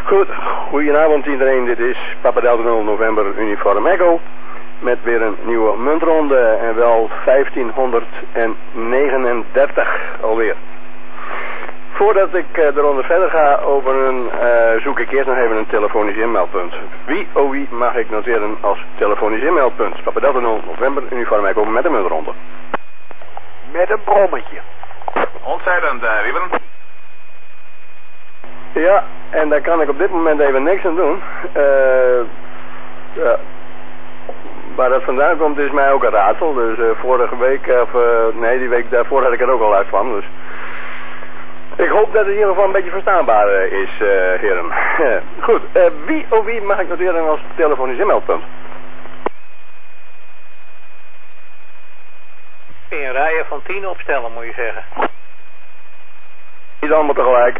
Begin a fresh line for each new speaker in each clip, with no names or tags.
Goed, goedenavond iedereen. Dit is Papa Delta 0 November Uniform Echo. Met weer een nieuwe muntronde en wel 1539 alweer. Voordat ik de ronde verder ga openen, zoek ik eerst nog even een telefonisch inmeldpunt. Wie, oh wie, mag ik noteren als telefonisch inmeldpunt? Papa Delta 0 November Uniform Echo met een muntronde.
Met een brommetje.
Ontzettend, Wieberen.
Ja, en daar kan ik op dit moment even niks aan doen. Ja. Waar dat vandaan komt is mij ook een raadsel. Dus vorige week, nee, die week daarvoor had ik er ook al uit van. Dus ik hoop dat het in ieder geval een beetje verstaanbaar is, heren. Goed, wie of wie mag ik noteren als telefonisch inmeldpunt?
In rijen van 10 opstellen, moet je zeggen.
Niet allemaal tegelijk.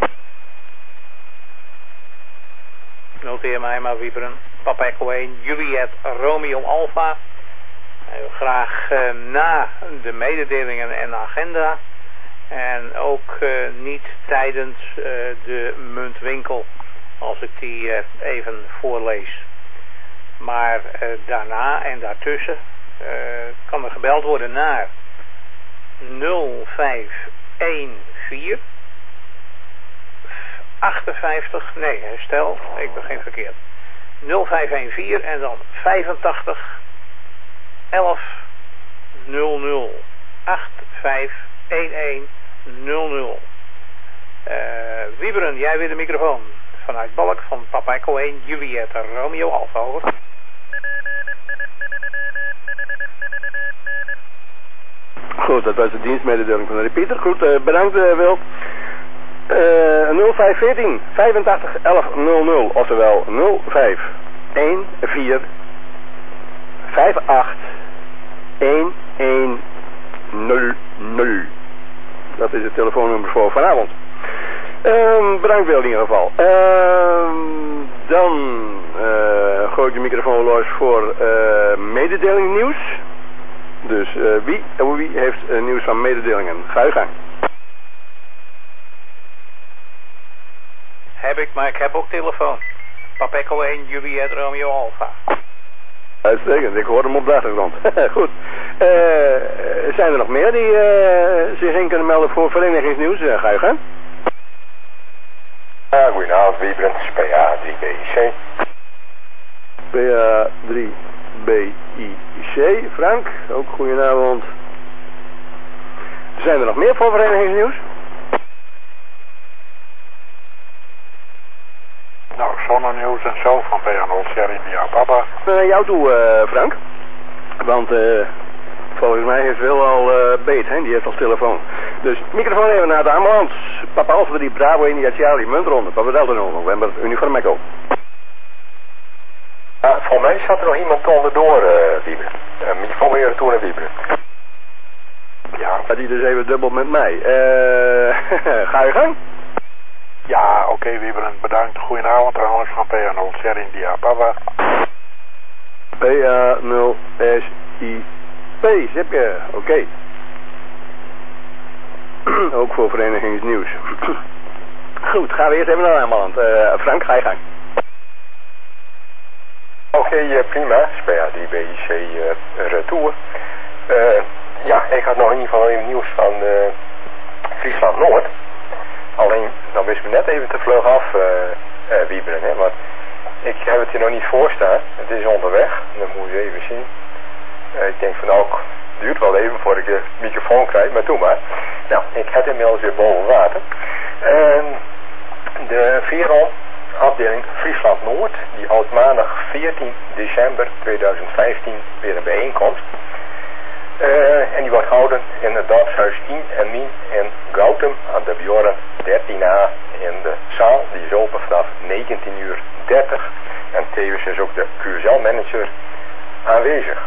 Noteer mij maar, Wieberen. Papa Echo 1, Juliet, Romeo Alpha. Graag na de mededelingen en de agenda. En ook niet tijdens de muntwinkel, als ik die even voorlees. Maar daarna en daartussen kan er gebeld worden naar 0514 58, nee, herstel, ik begin verkeerd. 0514 en dan 85 11 00 8511 00. Wieberen, jij weer de microfoon. Vanuit Balk van Papa Echo 1, Juliet, Romeo Alpha, over.
Goed, dat was de dienstmededeling van de repeater. Goed, bedankt Wild. 0514 85 11 00, oftewel 0514 58 1100. Dat is het telefoonnummer voor vanavond. Bedankt Wild in ieder geval. Dan gooi ik de microfoon los voor mededeling nieuws. Dus wie heeft nieuws van mededelingen? Ga je gang.
Heb ik, maar ik heb ook telefoon. Papa Echo 1, Juliet, Romeo Alpha.
Uitstekend, ik hoor hem op de achtergrond. Goed. Zijn er nog meer die zich in kunnen melden voor verenigingsnieuws? Ga je gang.
Goedenavond, Wieberen, PA3BIC.
PA3BIC, Frank, ook goedenavond. Zijn er nog meer voor verenigingsnieuws?
Nou, zonnenieuws en zo van PA0 Sherry via Papa.
Naar jou toe, Frank. Want volgens mij heeft Wil al beet, hè? Die heeft al telefoon. Dus microfoon even naar de ambulance. Papa Alpha 3 Bravo India Charlie Muntronde. Papa Delta 0 November Uniform Echo.
Voor mij zat er nog iemand onderdoor, Wieberen. Microfoon weer toe naar Wieberen.
Ja, die dus even dubbel met mij. Ga je gang?
Ja, oké, Wieberen, bedankt. Goedenavond trouwens van PA0 Sherry India Papa.
PA0SIP, zipje, oké. Ook voor verenigingsnieuws. Goed, gaan we eerst even naar de aanbeland. Frank, ga je gang.
Oké, prima. PA3BIC retour. Ja, ik had nog in ieder geval even nieuws van Friesland Noord. Alleen, dan wist me net even te vlug af, Wieberen, hè, want ik heb het hier nog niet voor staan. Het is onderweg, dan moet je even zien. Ik denk van nou, het duurt wel even voordat ik de microfoon krijg, maar doe maar. Nou, ik heb inmiddels weer boven water. De VERON afdeling Friesland Noord, die houdt maandag 14 december 2015 weer een bijeenkomst. En die wordt gehouden in het dorpshuis 10 en Mien in Gautum aan de Bjorn 13a in de zaal. Die is open vanaf 19:30 en tevens is ook de QSL-manager aanwezig.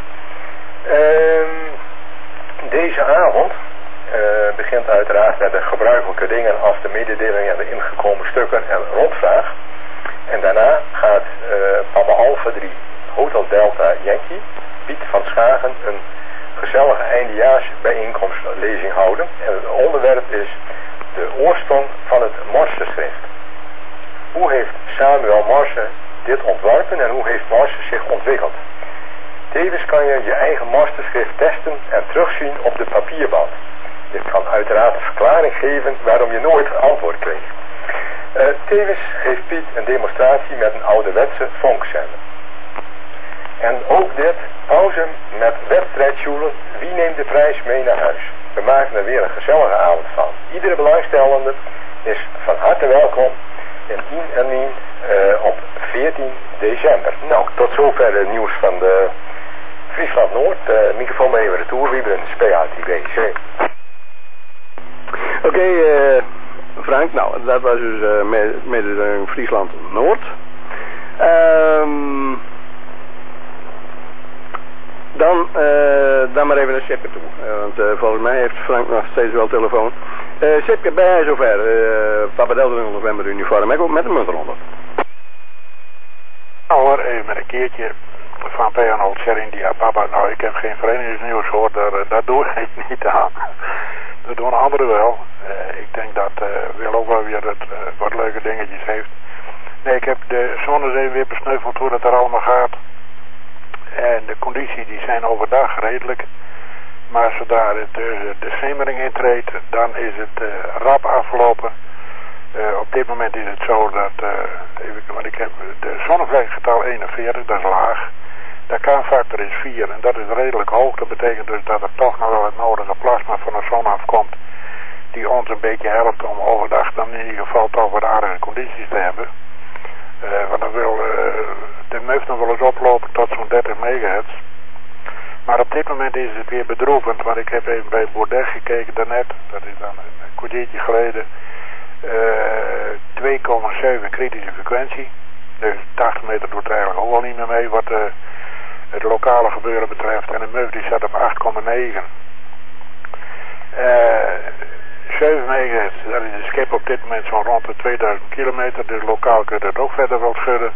Deze avond begint uiteraard met de gebruikelijke dingen als de mededelingen en de ingekomen stukken en rondvraag. En daarna gaat Papa Alpha 3 Hotel Delta Yankee, Piet van Schagen, een gezellige eindejaarsbijeenkomstlezing houden. En het onderwerp is de oorsprong van het Morseschrift. Hoe heeft Samuel Marsen dit ontworpen en hoe heeft Marsen zich ontwikkeld? Tevens kan je je eigen masterschrift testen en terugzien op de papierband. Dit kan uiteraard een verklaring geven waarom je nooit antwoord kreeg. Tevens geeft Piet een demonstratie met een ouderwetse vonkszender. En ook dit, pauze met wedstrijdsjoelen, wie neemt de prijs mee naar huis? We maken er weer een gezellige avond van. Iedere belangstellende is van harte welkom in Ien op 14 december. Nou, tot zover het nieuws van de Friesland Noord. Microfoon mee even retour, Wieberen, SPA-TBC.
Oké, Frank, nou, dat was dus met Friesland Noord. Dan maar even naar Seppe toe. Want volgens mij heeft Frank nog steeds wel telefoon. Seppe, ben jij zover? Papa Delta in november uniform, ik ook met een munt eronder.
Nou hoor, even met een keertje van P&O India. Papa, nou ik heb geen verenigingsnieuws hoor, daar doe ik niet aan. Dat doen anderen wel. Ik denk dat Wil ook wel weer wat leuke dingetjes heeft. Nee, ik heb de zonnezee weer besneuveld hoe dat er allemaal gaat. En de condities die zijn overdag redelijk. Maar zodra de schemering intreedt, dan is het rap afgelopen. Op dit moment is het zo dat, want ik heb de zonnevleksgetal 41, dat is laag. De K-factor is 4 en dat is redelijk hoog. Dat betekent dus dat er toch nog wel het nodige plasma van de zon afkomt. Die ons een beetje helpt om overdag dan in ieder geval toch wat aardige condities te hebben. Want dan wil de meuf nog wel eens oplopen tot zo'n 30 megahertz. Maar op dit moment is het weer bedroevend, want ik heb even bij Baudet gekeken daarnet. Dat is dan een kwartiertje geleden. 2,7 kritische frequentie. Dus 80 meter doet er eigenlijk ook wel niet meer mee wat het lokale gebeuren betreft. En de meuf die staat op 8,9. 7 megahertz, dat is de skip op dit moment zo'n rond de 2000 kilometer. Dus lokaal kun je dat ook verder wel schudden.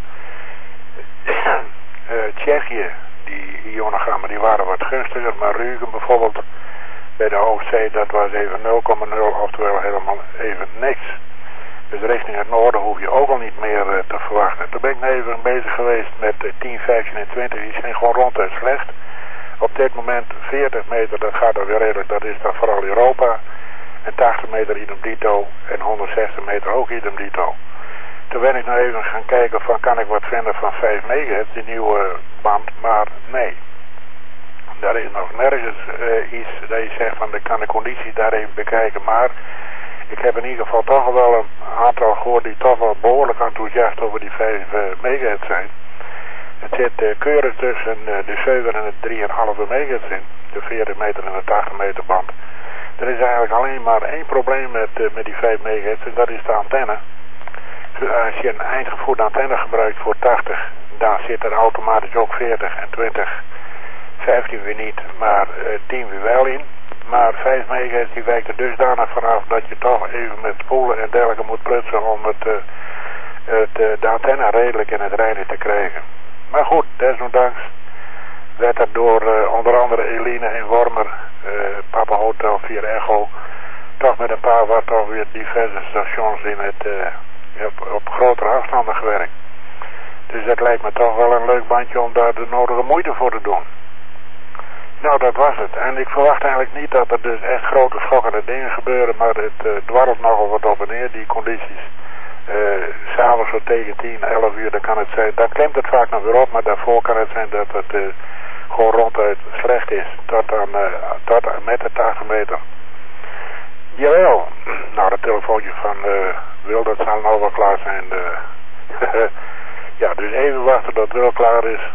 Tsjechië, die ionogrammen die waren wat gunstiger. Maar Rügen bijvoorbeeld bij de Oostzee, dat was even 0,0, oftewel helemaal even niks. Dus richting het noorden hoef je ook al niet meer te verwachten. Toen ben ik even bezig geweest met 10, 15 en 20, die zijn gewoon ronduit slecht. Op dit moment 40 meter, dat gaat dan weer redelijk, dat is dan vooral Europa. En 80 meter idem dito en 160 meter ook idem dito. Toen ben ik nou even gaan kijken van kan ik wat vinden van 5 megahertz, die nieuwe band, maar nee. Daar is nog nergens iets dat je zegt van kan de conditie daar even bekijken, maar ik heb in ieder geval toch wel een aantal gehoord die toch wel behoorlijk enthousiast over die 5 megahertz zijn. Het zit keurig tussen de 7 en de 3,5 megahertz in, de 40 meter en de 80 meter band. Er is eigenlijk alleen maar één probleem met die 5 megahertz en dat is de antenne. Als je een eindgevoerde antenne gebruikt voor 80, dan zit er automatisch ook 40 en 20, 15 weer niet, maar 10 weer wel in. Maar 5 megahertz die wijkt er dusdanig vanaf dat je toch even met spoelen en dergelijke moet prutsen om de antenne redelijk in het reinen te krijgen. Maar goed, desondanks werd er door onder andere Eline en Wormer, Papa Hotel 4 Echo, toch met een paar wat alweer diverse stations in op grotere afstanden gewerkt. Dus dat lijkt me toch wel een leuk bandje om daar de nodige moeite voor te doen. Nou, dat was het. En ik verwacht eigenlijk niet dat er dus echt grote schokkende dingen gebeuren, maar het dwarrelt nogal wat op en neer, die condities. S'avonds zo tegen 10, 11 uur, dan kan het zijn, dan klimt het vaak nog weer op, maar daarvoor kan het zijn dat het gewoon ronduit slecht is, tot met de 80 meter. Jawel, nou dat telefoontje van Wil, dat zal nou wel klaar zijn. Ja, dus even wachten tot Wil klaar is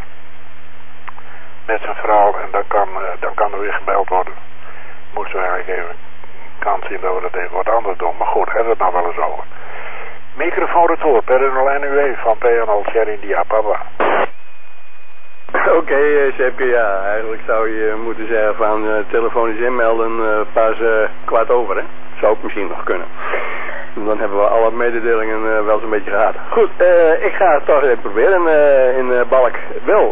met zijn verhaal en dan kan er weer gebeld worden. Moesten we eigenlijk even kans zien dat we dat even wat anders doen, maar goed, hebben we het nou wel eens over. Microfoon retour, per NUE van P&O India, papa.
Oké, Seppe, ja, eigenlijk zou je moeten zeggen van telefonisch inmelden pas 15:15, hè? Zou ook misschien nog kunnen. Dan hebben we alle mededelingen wel zo'n beetje gehad. Goed, ik ga het toch even proberen in Balk. Wil,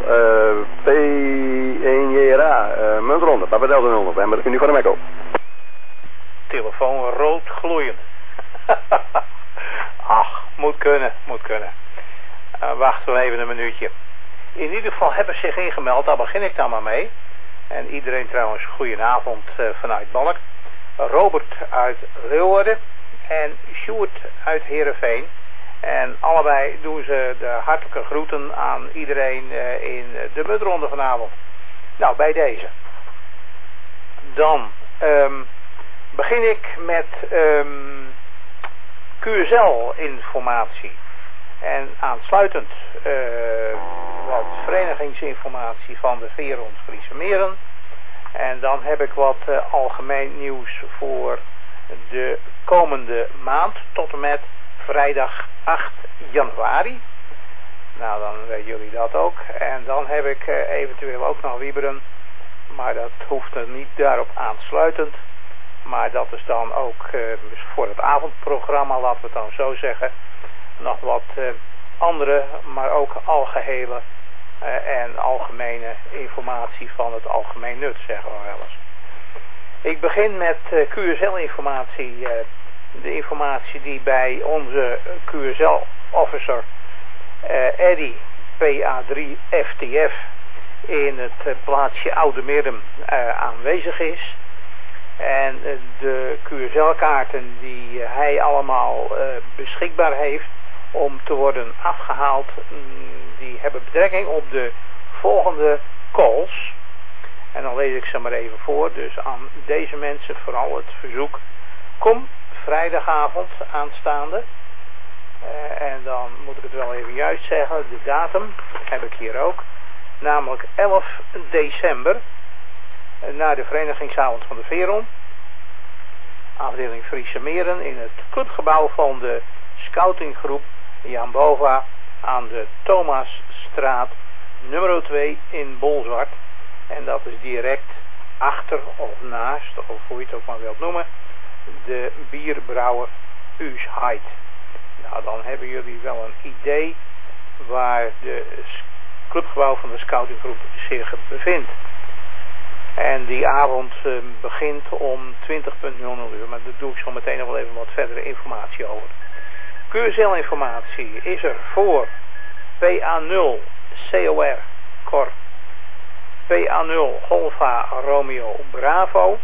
P1JRA, muntronde, Papa Delta 0 november, uniform Echo.
Telefoon rood gloeiend. Ach, Moet kunnen. Wachten we even een minuutje. In ieder geval hebben ze zich ingemeld, daar begin ik dan maar mee. En iedereen trouwens, goedenavond vanuit Balk. Robert uit Leeuwarden en Sjoerd uit Heerenveen. En allebei doen ze de hartelijke groeten aan iedereen in de mudronde vanavond. Nou, bij deze. Dan begin ik met QSL-informatie. En aansluitend wat verenigingsinformatie van de Veerons Friese Meren. En dan heb ik wat algemeen nieuws voor de komende maand tot en met vrijdag 8 januari. Nou, dan weten jullie dat ook. En dan heb ik eventueel ook nog wieberen, maar dat hoeft er niet daarop aansluitend. Maar dat is dan ook voor het avondprogramma, laten we het dan zo zeggen, nog wat andere, maar ook algehele en algemene informatie van het algemeen nut, zeggen we wel eens. Ik begin met QSL-informatie. De informatie die bij onze QSL-officer Eddy PA3 FTF in het plaatsje Oude Meerdum aanwezig is. En de QSL-kaarten die hij allemaal beschikbaar heeft om te worden afgehaald, die hebben betrekking op de volgende calls. En dan lees ik ze maar even voor. Dus aan deze mensen vooral het verzoek: kom vrijdagavond aanstaande. En dan moet ik het wel even juist zeggen. De datum heb ik hier ook. Namelijk 11 december. Naar de verenigingsavond van de Veeron. Afdeling Friese Meren in het clubgebouw van de scoutinggroep Jan Bova aan de Thomasstraat nummer 2 in Bolzwart. En dat is direct achter of naast, of hoe je het ook maar wilt noemen, de bierbrouwer Uusheid. Nou, dan hebben jullie wel een idee waar de clubgebouw van de scoutinggroep zich bevindt. En die avond begint om 20:00 uur, maar daar doe ik zo meteen nog wel even wat verdere informatie over. QSL-informatie is er voor PA0 COR Cor, PA0 Golfa Romeo Bravo,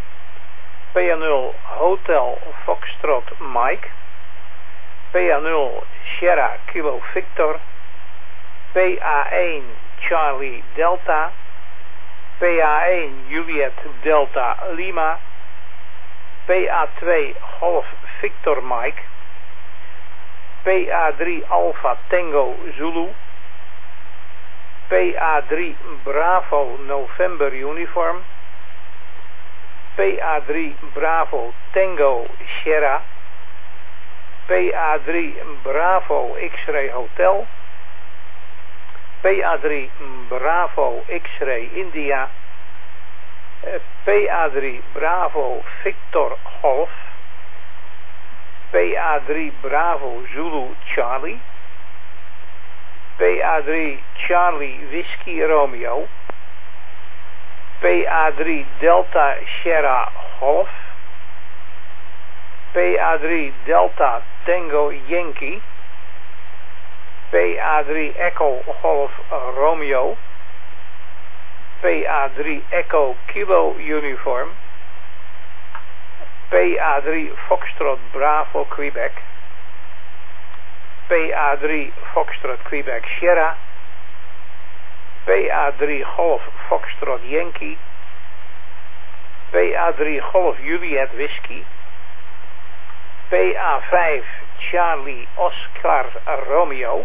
PA0 Hotel Foxtrot Mike, PA0 Sierra Kilo Victor, PA1 Charlie Delta, PA1 Juliet Delta Lima, PA2 Golf Victor Mike, PA3 Alpha Tango Zulu, PA3 Bravo November Uniform, PA3 Bravo Tango Sierra, PA3 Bravo X-Ray Hotel, PA3 Bravo X-Ray India, PA3 Bravo Victor Golf, PA3 Bravo Zulu Charlie, PA3 Charlie Whiskey Romeo, PA3 Delta Sierra Golf, PA3 Delta Tango Yankee, PA3 Echo Golf Romeo, PA3 Echo Kilo Uniform, PA3 Foxtrot Bravo Quebec, PA3 Foxtrot Quebec Sierra, PA3 Golf Foxtrot Yankee, PA3 Golf Juliet Whiskey, PA5 Charlie Oscar Romeo,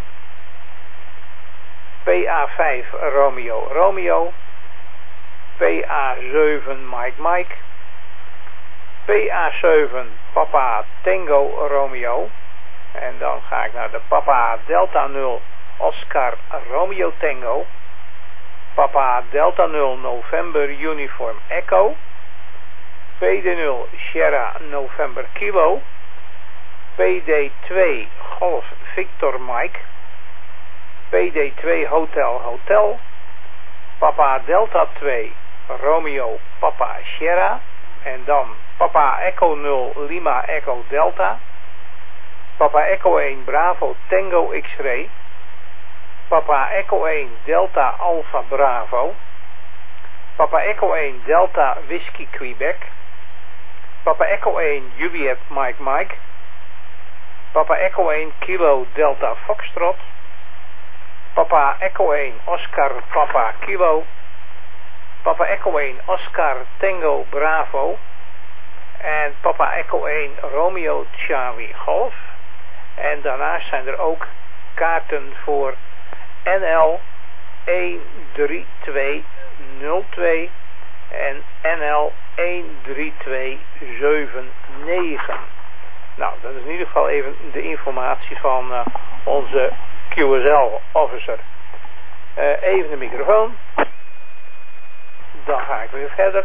PA5 Romeo Romeo, PA7 Mike, PA7 Papa Tango Romeo. En dan ga ik naar de Papa Delta 0 Oscar Romeo Tango, Papa Delta 0 November Uniform Echo, PD0 Sierra November Kilo, PD2 Golf Victor Mike, PD2 Hotel, Papa Delta 2 Romeo Papa Sierra, en dan Papa Echo 0 Lima Echo Delta, Papa Echo 1 Bravo Tango X-Ray, Papa Echo 1 Delta Alpha Bravo, Papa Echo 1 Delta Whiskey Quebec, Papa Echo 1 Juliet Mike Mike, Papa Echo 1 Kilo Delta Foxtrot, Papa Echo 1 Oscar Papa Kilo, Papa Echo 1 Oscar Tango Bravo en Papa Echo 1 Romeo Charlie Golf. En daarnaast zijn er ook kaarten voor NL 13202 en NL 13279. Nou, dat is in ieder geval even de informatie van onze QSL-officer. Even de microfoon. Dan ga ik weer verder.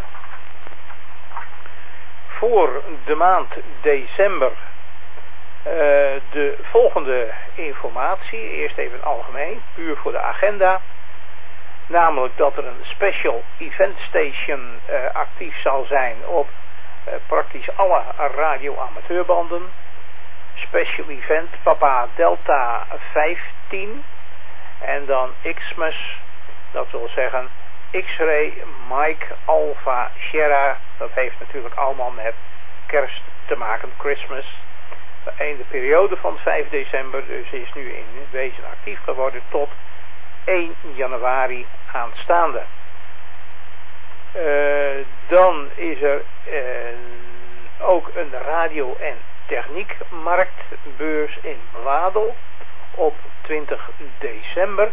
Voor de maand december de volgende informatie. Eerst even algemeen, puur voor de agenda. Namelijk dat er een special event station actief zal zijn op praktisch alle radio-amateurbanden. Special event Papa Delta 15 en dan Xmas, dat wil zeggen X-Ray Mike Alpha Sierra. Dat heeft natuurlijk allemaal met kerst te maken, Christmas. In de periode van 5 december, dus is nu in wezen actief geworden tot 1 januari aanstaande. Dan is er ook een radio- en techniekmarktbeurs in Wadel op 20 december.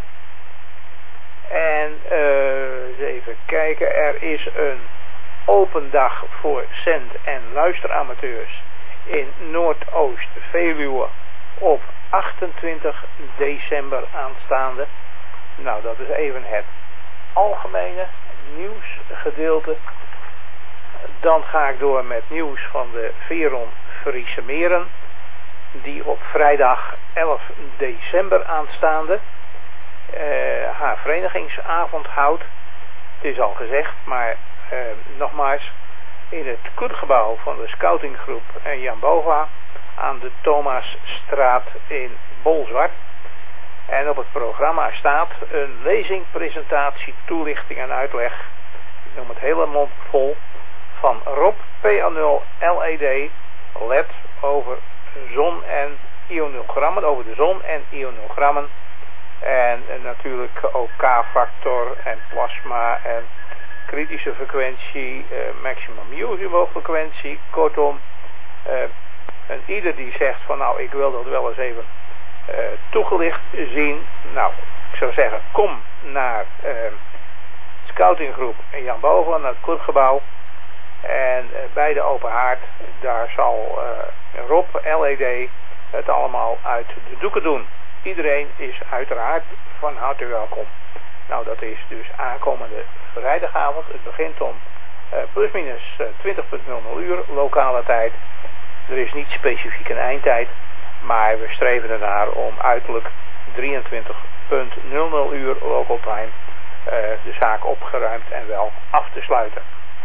En eens even kijken, er is een open dag voor zend- en luisteramateurs in Noordoost-Veluwe op 28 december aanstaande. Nou, dat is even het algemene nieuwsgedeelte. Dan ga ik door met nieuws van de Veron Friese Meren, die op vrijdag 11 december aanstaande haar verenigingsavond houdt. Het is al gezegd, maar nogmaals, in het kurgebouw van de scoutinggroep Jan Bova aan de Thomasstraat in Bolzwart. En op het programma staat een lezing, presentatie, toelichting en uitleg, ik noem het hele mond vol, van Rob PA0 LED, LED over zon en ionogrammen, over de zon en ionogrammen. En natuurlijk ook K-factor en plasma en kritische frequentie, maximum usable frequentie. Kortom, en ieder die zegt van nou ik wil dat wel eens even toegelicht zien. Nou, ik zou zeggen kom naar scoutinggroep in Jan Boven, naar het kurgebouw. En bij de open haard, daar zal Rob LED het allemaal uit de doeken doen. Iedereen is uiteraard van harte welkom. Nou, dat is dus aankomende vrijdagavond. Het begint om plusminus 20.00 uur lokale tijd. Er is niet specifiek een eindtijd, maar we streven ernaar om uiterlijk 23.00 uur local time de zaak opgeruimd en wel af te sluiten.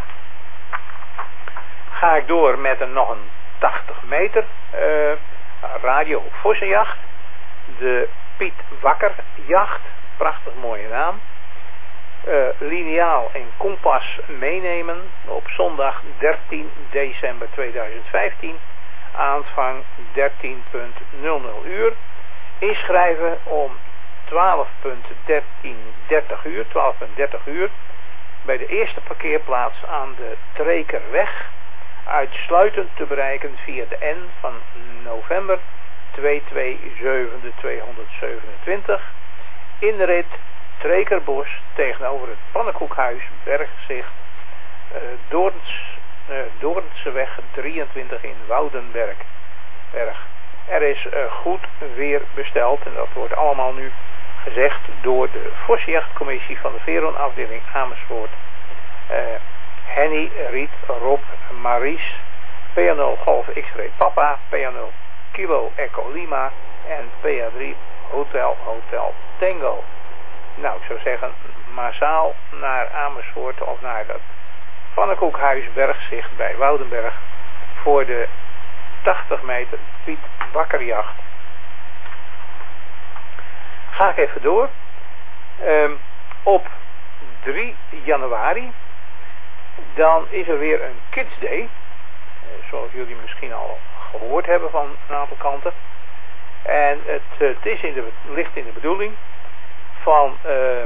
Ga ik door met nog een 80 meter radio vossenjacht. De Piet Wakker jacht, prachtig mooie naam. Lineaal en kompas meenemen op zondag 13 december 2015. Aanvang 13.00 uur. Inschrijven om 12.30 uur. Bij de eerste parkeerplaats aan de Trekerweg. Uitsluitend te bereiken via de N van november 227. Inrit Trekerbos tegenover het Pannenkoekhuis Bergzicht Doornseweg 23 in Woudenberg. Er is goed weer besteld en dat wordt allemaal nu gezegd door de Vossenjachtcommissie van de Veron afdeling Amersfoort. Henny, Riet, Rob, Maries, PA0 Golf X-Ray Papa, PA0 Kilo Echo Lima en PA3 Hotel Tango. Nou, ik zou zeggen massaal naar Amersfoort of naar dat Pannenkoekhuis Bergzicht bij Woudenberg voor de 80 meter Piet Bakkerjacht. Ga ik even door. Op 3 januari dan is er weer een Kids Day. Zoals jullie misschien al gehoord hebben van een aantal kanten. En het ligt in de bedoeling van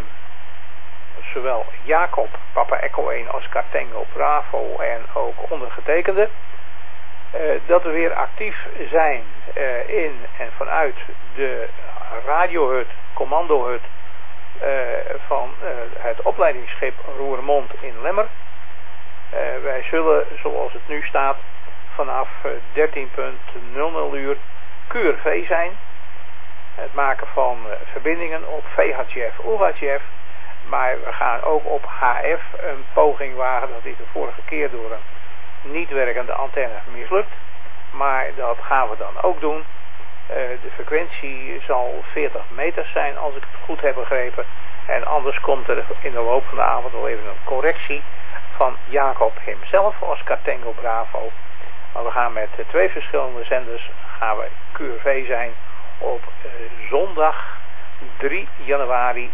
zowel Jacob, Papa Echo 1, Oscar Tango Bravo en ook ondergetekende. Dat we weer actief zijn in en vanuit de radiohut, commandohut van het opleidingsschip Roermond in Lemmer. Wij zullen, zoals het nu staat, vanaf 13:00 uur QRV zijn. Het maken van verbindingen op VHF, UHF. Maar we gaan ook op HF een poging wagen. Dat is de vorige keer door een niet werkende antenne mislukt. Maar dat gaan we dan ook doen. De frequentie zal 40 meter zijn als ik het goed heb begrepen. En anders komt er in de loop van de avond wel even een correctie van Jacob hemzelf, Oscar Tango Bravo. Maar we gaan met 2 verschillende zenders gaan we QRV zijn op zondag 3 januari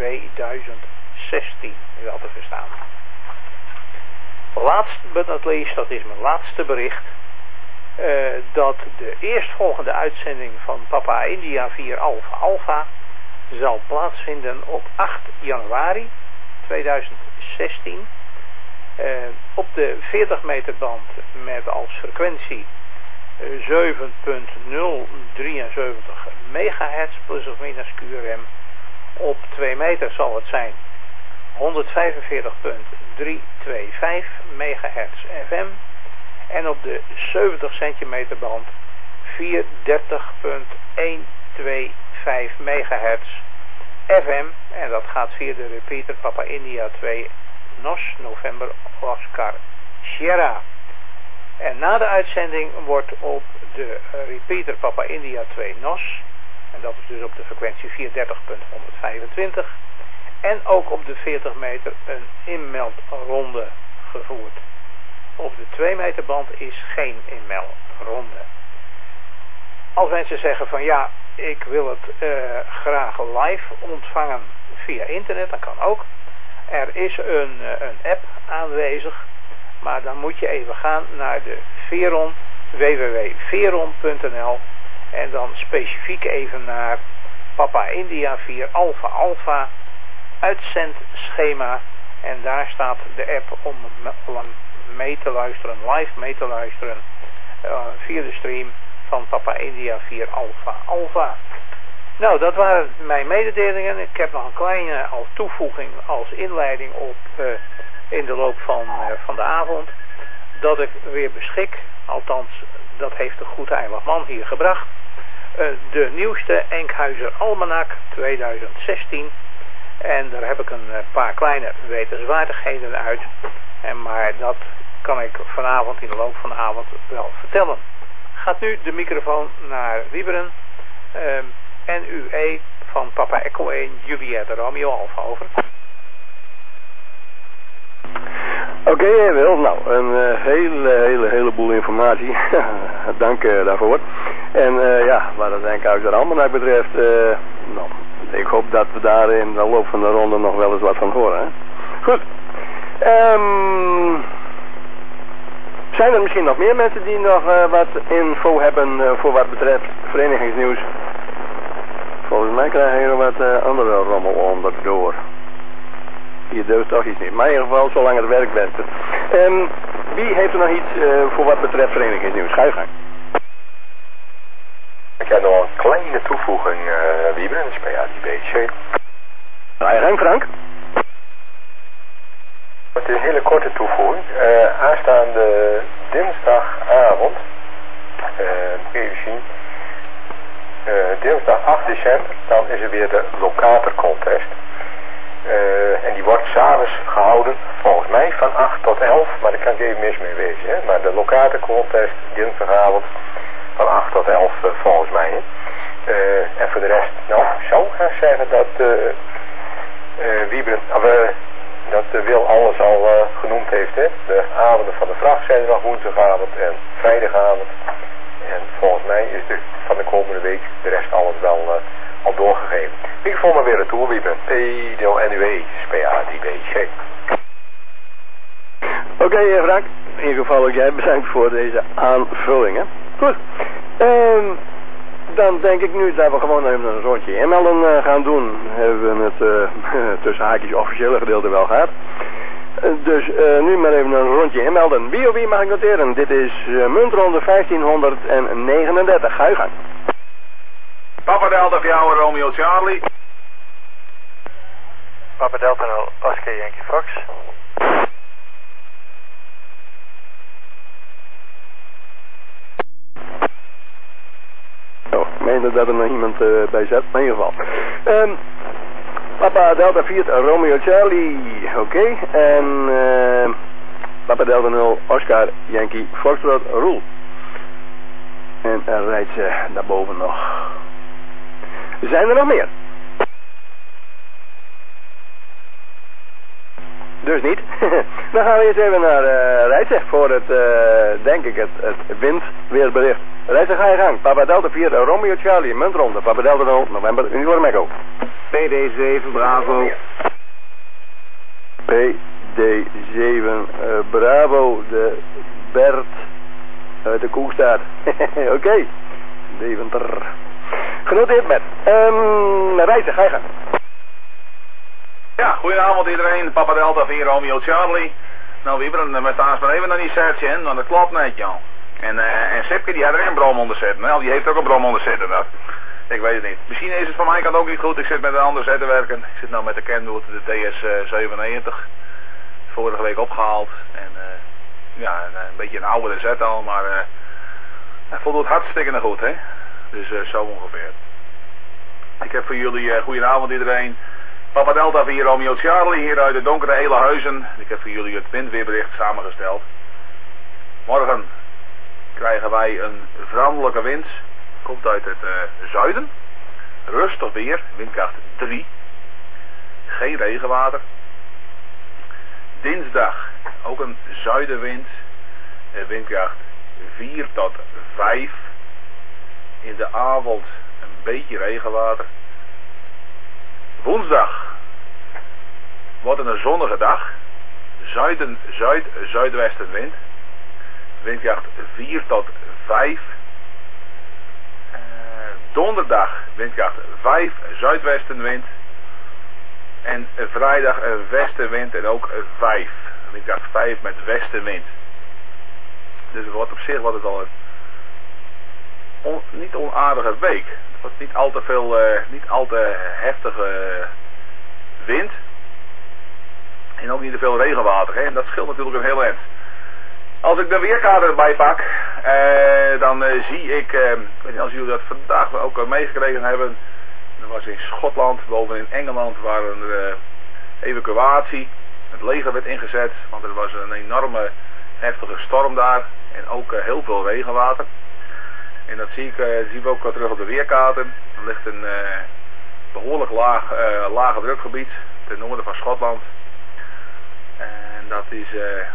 2016. Wel te verstaan. Last but not least, dat is mijn laatste bericht. Dat de eerstvolgende uitzending van Papa India 4 Alpha Alpha zal plaatsvinden op 8 januari 2016. Op de 40 meter band met als frequentie 7.073 megahertz plus of minus QRM. Op 2 meter zal het zijn 145.325 megahertz FM. En op de 70 centimeter band 430.125 megahertz FM. En dat gaat via de repeater Papa India 2 NOS November Oscar Sierra. En na de uitzending wordt op de repeater Papa India 2 NOS, en dat is dus op de frequentie 430.125, en ook op de 40 meter een inmeldronde gevoerd. Op de 2 meter band is geen inmeldronde. Als mensen zeggen van ja, ik wil het graag live ontvangen via internet, dan kan ook. Er is een app aanwezig, maar dan moet je even gaan naar de Veron, www.veron.nl, en dan specifiek even naar Papa India 4 Alpha Alpha uitzendschema, en daar staat de app om mee te luisteren, live mee te luisteren via de stream van Papa India 4 Alpha Alpha. Nou, dat waren mijn mededelingen. Ik heb nog een kleine als toevoeging, als inleiding op in de loop van de avond, dat ik weer beschik, althans dat heeft de goede Eilandman hier gebracht, de nieuwste Enkhuizer Almanak 2016. En daar heb ik een paar kleine wetenswaardigheden uit. Maar dat kan ik vanavond in de loop van de avond wel vertellen. Gaat nu de microfoon naar Wieberen. NUE van Papa Echo 1 Juliet Romeo Alpha over.
Oké, Wil. Nou, een heleboel informatie. Dank daarvoor. En ja, wat het Enkhuizer Almanak betreft, nou, ik hoop dat we daar in de loop van de ronde nog wel eens wat van horen. Hè? Goed. Zijn er misschien nog meer mensen die nog wat info hebben voor wat betreft verenigingsnieuws? Volgens mij krijgen we hier wat andere rommel onderdoor. Hier deugt toch iets niet. Maar in ieder geval, zolang het werkt best. Wie heeft er nog iets voor wat betreft verenigingsnieuws? Ga je gang.
Ik heb nog een kleine toevoeging, Wieber, dat is bij ADBC.
Ga je gang, Frank?
Het is een hele korte toevoeging. Aanstaande dinsdagavond, even zien, dinsdag 8 december, dan is er weer de locatorcontest. En die wordt s'avonds gehouden, volgens mij van 8 tot 11, maar daar kan ik even mis mee wezen. Hè? Maar de locatorcontest dinsdagavond van 8 tot 11 volgens mij. Hè? En voor de rest, nou, ik zou graag zeggen dat Wiebren, dat Wil alles al genoemd heeft. Hè? De avonden van de vracht zijn er nog woensdagavond en vrijdagavond. mij is er van de komende week de rest alles wel al doorgegeven. Ik vond me weer een toerwiepen. P0NUW, SPA-DBG.
Oké, Frank. In ieder geval ook jij bedankt voor deze aanvullingen. Goed. Dan denk ik nu dat we gewoon even een rondje inmelden gaan doen. Hebben we het tussen haakjes officiële gedeelte wel gehad. Dus nu maar even een rondje inmelden. Wie of wie mag ik noteren? Dit is muntronde 1539. Ga je gang.
Papa Delta voor jou, Romeo Charlie.
Papa Delta 0, Oscar Yankee Fox.
Oh, ik meende dat er nog iemand bij zat, maar in ieder geval. Papa Delta 4, Romeo Charlie, oké. En Papa Delta 0, Oscar Yankee Foxtrot, Roel. En er rijdt ze daarboven nog. Zijn er nog meer? Dus niet. Dan gaan we eens even naar Rijtse voor het, denk ik, het windweerbericht. Rijtse, ga je gang. Papa Delta 4, Romeo Charlie, muntronde. Papa Delta 0, November, Uniform Echo.
PD7, Bravo.
PD7, Bravo, de Bert uit de Koekstaat. Oké. Deventer. Genoteerd met. Rijtse, ga je gang.
Ja, goedenavond iedereen. Papa Delta 4, Romeo Charlie. Nou, Wieberen, we staan maar even naar die search in, want dat klopt net, Jan. En Sipke, die had er een brom onder zitten. Nou, die heeft ook een brom onder zitten, dat. Ik weet het niet. Misschien is het van mij kant ook niet goed. Ik zit met een andere set te werken. Ik zit nou met de Kenwood, de TS97. Vorige week opgehaald. En ja, een beetje een oudere set al, maar hij voldoet hartstikke goed, hè. Dus zo ongeveer. Ik heb voor jullie, goedenavond iedereen. Papa Delta 4, Romeo Charlie, hier uit de donkere Elehuizen. Ik heb voor jullie het windweerbericht samengesteld. Morgen krijgen wij een veranderlijke wind. Komt uit het zuiden. Rustig weer, windkracht 3. Geen regenwater. Dinsdag ook een zuidenwind. Windkracht 4 tot 5. In de avond een beetje regenwater. Woensdag wordt een zonnige dag. Zuidwestenwind. Windkracht 4 tot 5. Donderdag windkracht 5, zuidwestenwind. En vrijdag een westenwind en ook 5. Windkracht 5 met westenwind. Dus op zich wordt het al een niet onaardige week. Het wordt niet al te veel, niet al te heftige wind. En ook niet te veel regenwater. Hè? En dat scheelt natuurlijk een heel eind. Als ik de weerkaart erbij pak, dan zie ik, weet niet als jullie dat vandaag ook meegekregen hebben, er was in Schotland, boven in Engeland, waar een evacuatie, het leger werd ingezet, want er was een enorme heftige storm daar en ook heel veel regenwater. En dat zien we ook terug op de weerkaarten. Er ligt een behoorlijk lage drukgebied ten noorden van Schotland. En dat is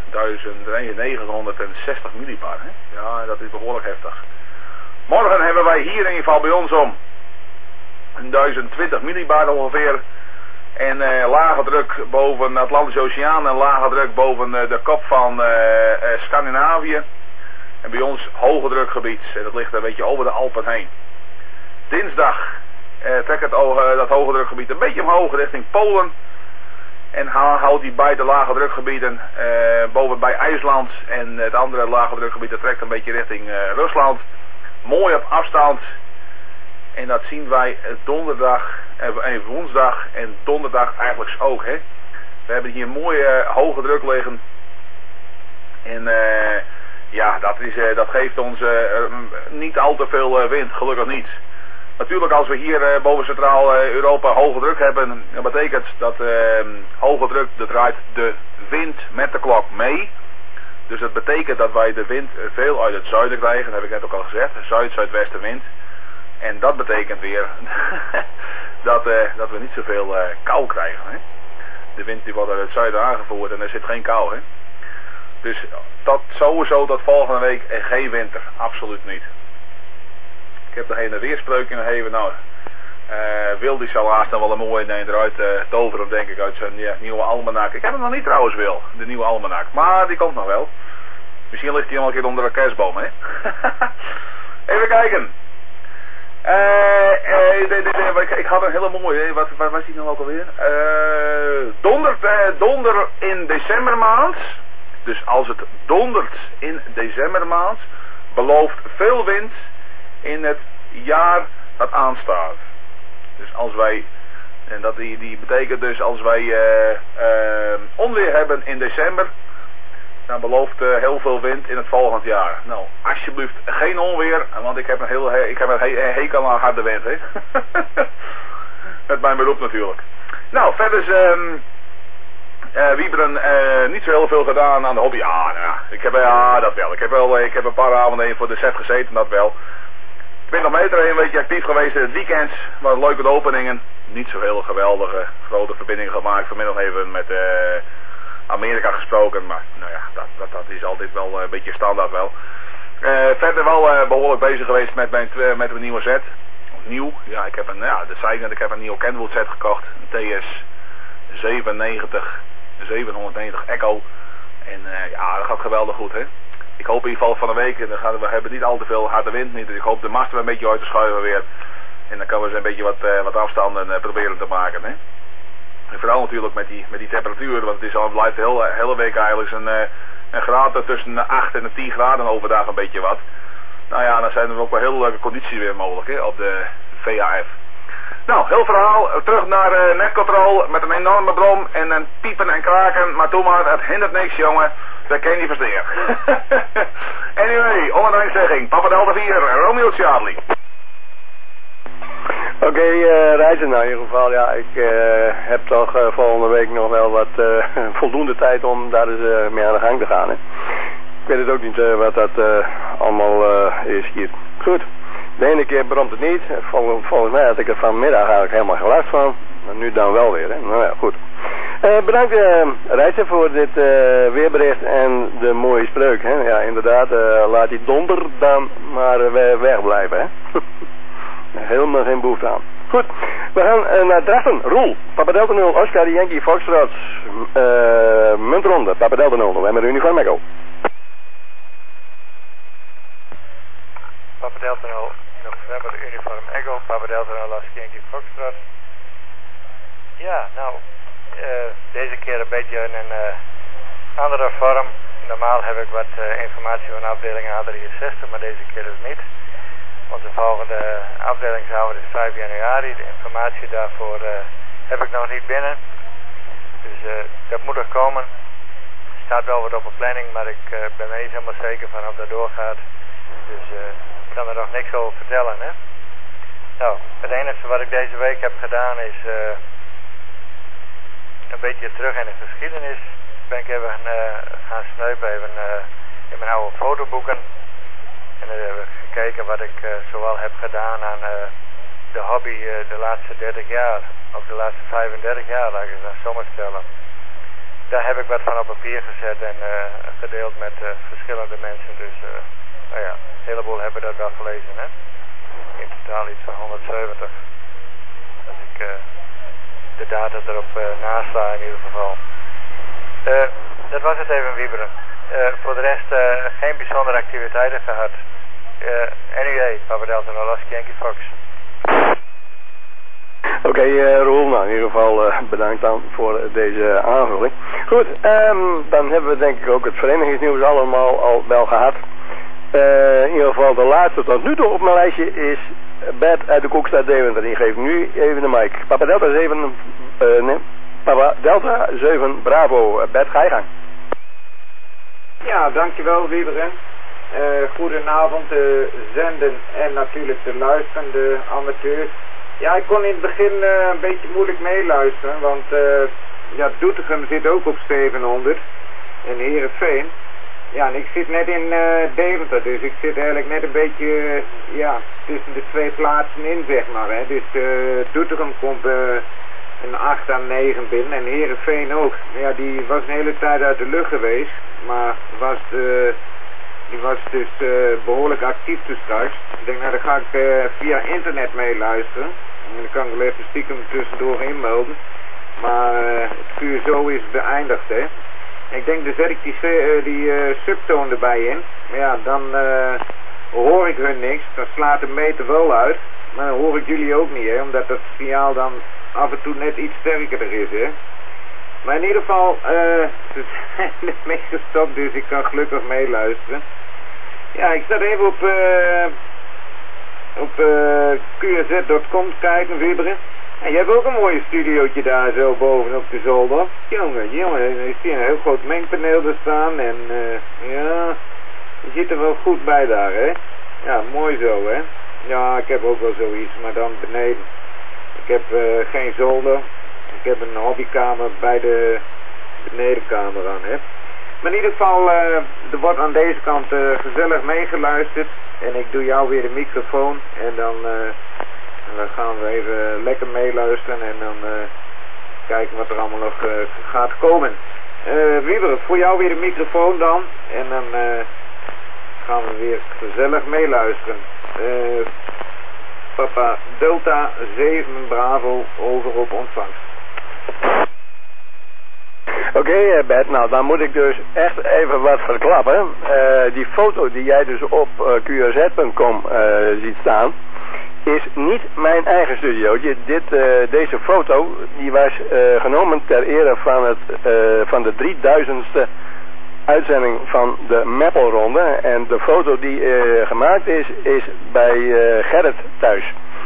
1960 millibar. Hè? Ja, dat is behoorlijk heftig. Morgen hebben wij hier in ieder geval bij ons om 1020 millibar ongeveer. En lage druk boven de Atlantische Oceaan en lage druk boven de kop van Scandinavië. En bij ons hoge drukgebied. En dat ligt een beetje over de Alpen heen. Dinsdag trekt dat hoge drukgebied een beetje omhoog richting Polen. En houdt die beide lage drukgebieden boven bij IJsland. En het andere lage drukgebied dat trekt een beetje richting Rusland. Mooi op afstand. En dat zien wij donderdag en woensdag en donderdag eigenlijk ook. Hè. We hebben hier mooie hoge druk liggen. En ja, dat geeft ons niet al te veel wind, gelukkig niet. Natuurlijk als we hier boven Centraal-Europa hoge druk hebben, dat betekent dat hoge druk, dat draait de wind met de klok mee. Dus dat betekent dat wij de wind veel uit het zuiden krijgen, dat heb ik net ook al gezegd, zuid-zuidwestenwind. En dat betekent weer dat we niet zoveel kou krijgen. Hè? De wind die wordt uit het zuiden aangevoerd en er zit geen kou. Hè? Dus dat sowieso tot volgende week geen winter, absoluut niet. heb de hele weerspreuk in gegeven. Nou, Wil die zal haast dan wel een mooie eruit toveren, denk ik, uit zijn nieuwe almanak. Ik heb hem nog niet trouwens, Wil, de nieuwe almanak. Maar die komt nog wel. Misschien ligt hij al een keer onder de kerstboom, hè? Even kijken. Ik had een hele mooie, wat was die nou ook alweer? Donder in decembermaand. Dus als het dondert in decembermaand, belooft veel wind in het jaar dat aanstaat. Dus als wij, en dat die betekent dus als wij onweer hebben in december, dan belooft heel veel wind in het volgend jaar. Nou, alsjeblieft geen onweer, want ik heb een hekel aan harde wind, hè. Met mijn beroep natuurlijk. Nou, verder is Wieberen niet zo heel veel gedaan aan de hobby. Dat wel. Ik heb een paar avonden voor de set gezeten, dat wel. 20 meter een beetje actief geweest in het weekend. Wat leuke openingen. Niet zo heel geweldige grote verbindingen gemaakt. Vanmiddag even met Amerika gesproken. Maar nou ja, dat is altijd wel een beetje standaard wel. Verder wel behoorlijk bezig geweest met mijn nieuwe set. Nieuw. Ja, ik heb ik heb een nieuwe Kenwood set gekocht. Een TS 790 Echo. En dat gaat geweldig goed, hè. Ik hoop in ieder geval van de week, we hebben niet al te veel harde wind niet, dus ik hoop de mast een beetje uit te schuiven weer. En dan kunnen we een beetje wat afstanden proberen te maken, hè. En vooral natuurlijk met die temperatuur, want het blijft de hele week eigenlijk een graad tussen 8 en 10 graden overdag een beetje wat. Nou ja, dan zijn er ook wel heel leuke condities weer mogelijk, hè, op de VHF. Nou, heel verhaal, terug naar netcontrol met een enorme brom en een piepen en kraken, maar toen maar, het hindert niks, jongen. Dat ken je niet verstehen. Anyway, onderwijszegging. Papa Delta 4, Romeo Charlie.
Oké, reizen nou in ieder geval. Ja, ik heb toch volgende week nog wel wat voldoende tijd om daar eens mee aan de gang te gaan. Hè. Ik weet het ook niet wat dat allemaal is hier. Goed, de ene keer bromt het niet. Volgens mij had ik er vanmiddag eigenlijk helemaal geen last van. Maar nu dan wel weer. Hè. Nou ja, goed. Bedankt Rijtsen voor dit weerbericht en de mooie spreuk. Hè? Ja, inderdaad, laat die donder dan maar wegblijven. Hè? Helemaal geen behoefte aan. Goed, we gaan naar Drachten. Roel, Papa Delta 0, Oscar Yankee Foxtrot, muntronde, Papa Delta 0, we hebben een uniform Echo.
Papa Delta 0, November uniform Echo, Papa Delta 0, Oscar Yankee Foxtrot. Ja, nou... deze keer een beetje in een andere vorm. Normaal heb ik wat informatie van afdeling A63, maar deze keer dus niet. Onze volgende afdelingshouden is 5 januari. De informatie daarvoor heb ik nog niet binnen. Dus dat moet er komen. Er staat wel wat op de planning, maar ik ben er niet helemaal zeker van of dat doorgaat. Dus ik kan er nog niks over vertellen. Hè? Nou, het enige wat ik deze week heb gedaan is... een beetje terug in de geschiedenis ben ik even gaan sneupen in mijn oude fotoboeken. En dan hebben we gekeken wat ik zoal heb gedaan aan de hobby de laatste 30 jaar. Of de laatste 35 jaar, laat ik het dan zomaar stellen. Daar heb ik wat van op papier gezet en gedeeld met verschillende mensen. Dus nou ja, een heleboel hebben dat wel gelezen. Hè? In totaal iets van 170. Als ik... de data erop naslaan in ieder geval. Dat was het even, Wieberen. Voor de rest geen bijzondere activiteiten gehad. NUA, Papa Delta, Alaska Yankee Fox.
Oké, Roel, nou in ieder geval bedankt dan voor deze aanvulling. Goed, dan hebben we denk ik ook het verenigingsnieuws allemaal al wel gehad. In ieder geval de laatste tot nu toe op mijn lijstje is Bert uit de Koekstad Deventer. Die geeft nu even de mic. Papa Delta 7, Papa Delta 7, bravo. Bert, ga je gang.
Ja, dankjewel Wieberen. Goedenavond de zenden en natuurlijk de luisterende amateurs. Ja, ik kon in het begin een beetje moeilijk meeluisteren, want Doetinchem zit ook op 700 en Heerenveen. Ja, en ik zit net in Deventer, dus ik zit eigenlijk net een beetje tussen de twee plaatsen in, zeg maar. Hè. Dus Doetinchem komt een 8 à 9 binnen en Heerenveen ook. Ja, die was een hele tijd uit de lucht geweest, maar was Die was dus behoorlijk actief dus straks. Ik denk, nou dan ga ik via internet meeluisteren. En dan kan ik wel even stiekem tussendoor inmelden. Maar het QSO is beëindigd, hè. Ik denk, dan zet ik die subtoon erbij in. Maar ja, dan hoor ik hun niks. Dan slaat de meter wel uit. Maar dan hoor ik jullie ook niet, hè. Omdat dat signaal dan af en toe net iets sterker is, hè. Maar in ieder geval, ze zijn ermee gestopt, dus ik kan gelukkig meeluisteren. Ja, ik zat even op qz.com te kijken, wibberen. En je hebt ook een mooie studiootje daar zo bovenop de zolder. Jongen, ik zie een heel groot mengpaneel er staan en ja, je zit er wel goed bij daar, hè. Ja, mooi zo, hè. Ja, ik heb ook wel zoiets, maar dan beneden. Ik heb geen zolder. Ik heb een hobbykamer bij de benedenkamer aan, hè. Maar in ieder geval, er wordt aan deze kant gezellig meegeluisterd. En ik doe jou weer de microfoon. En dan gaan we even lekker meeluisteren. En dan kijken wat er allemaal nog gaat komen. Wieber, voor jou weer de microfoon dan. En dan gaan we weer gezellig meeluisteren. Papa Delta 7 Bravo over op ontvangst.
Oké, Bert, nou dan moet ik dus echt even wat verklappen. Die foto die jij dus op qz.com ziet staan, is niet mijn eigen studiootje. Deze foto die was genomen ter ere van de 3000ste uitzending van de Meppelronde. En de foto die gemaakt is bij Gerrit thuis.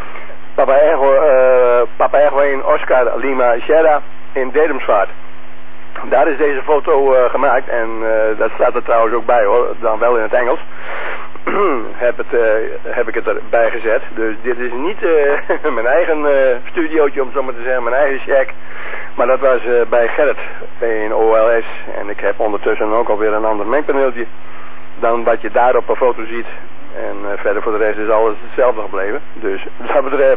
Papa Echo 1 Oscar Lima Sierra in Dedemsvaart. Daar is deze foto gemaakt en dat staat er trouwens ook bij, hoor, dan wel in het Engels. heb ik het erbij gezet. Dus dit is niet mijn eigen studiootje, om zo maar te zeggen, mijn eigen shack. Maar dat was bij Gerrit in OLS. En ik heb ondertussen ook alweer een ander mengpaneeltje dan wat je daar op een foto ziet. En verder voor de rest is alles hetzelfde gebleven. Dus wat dat betreft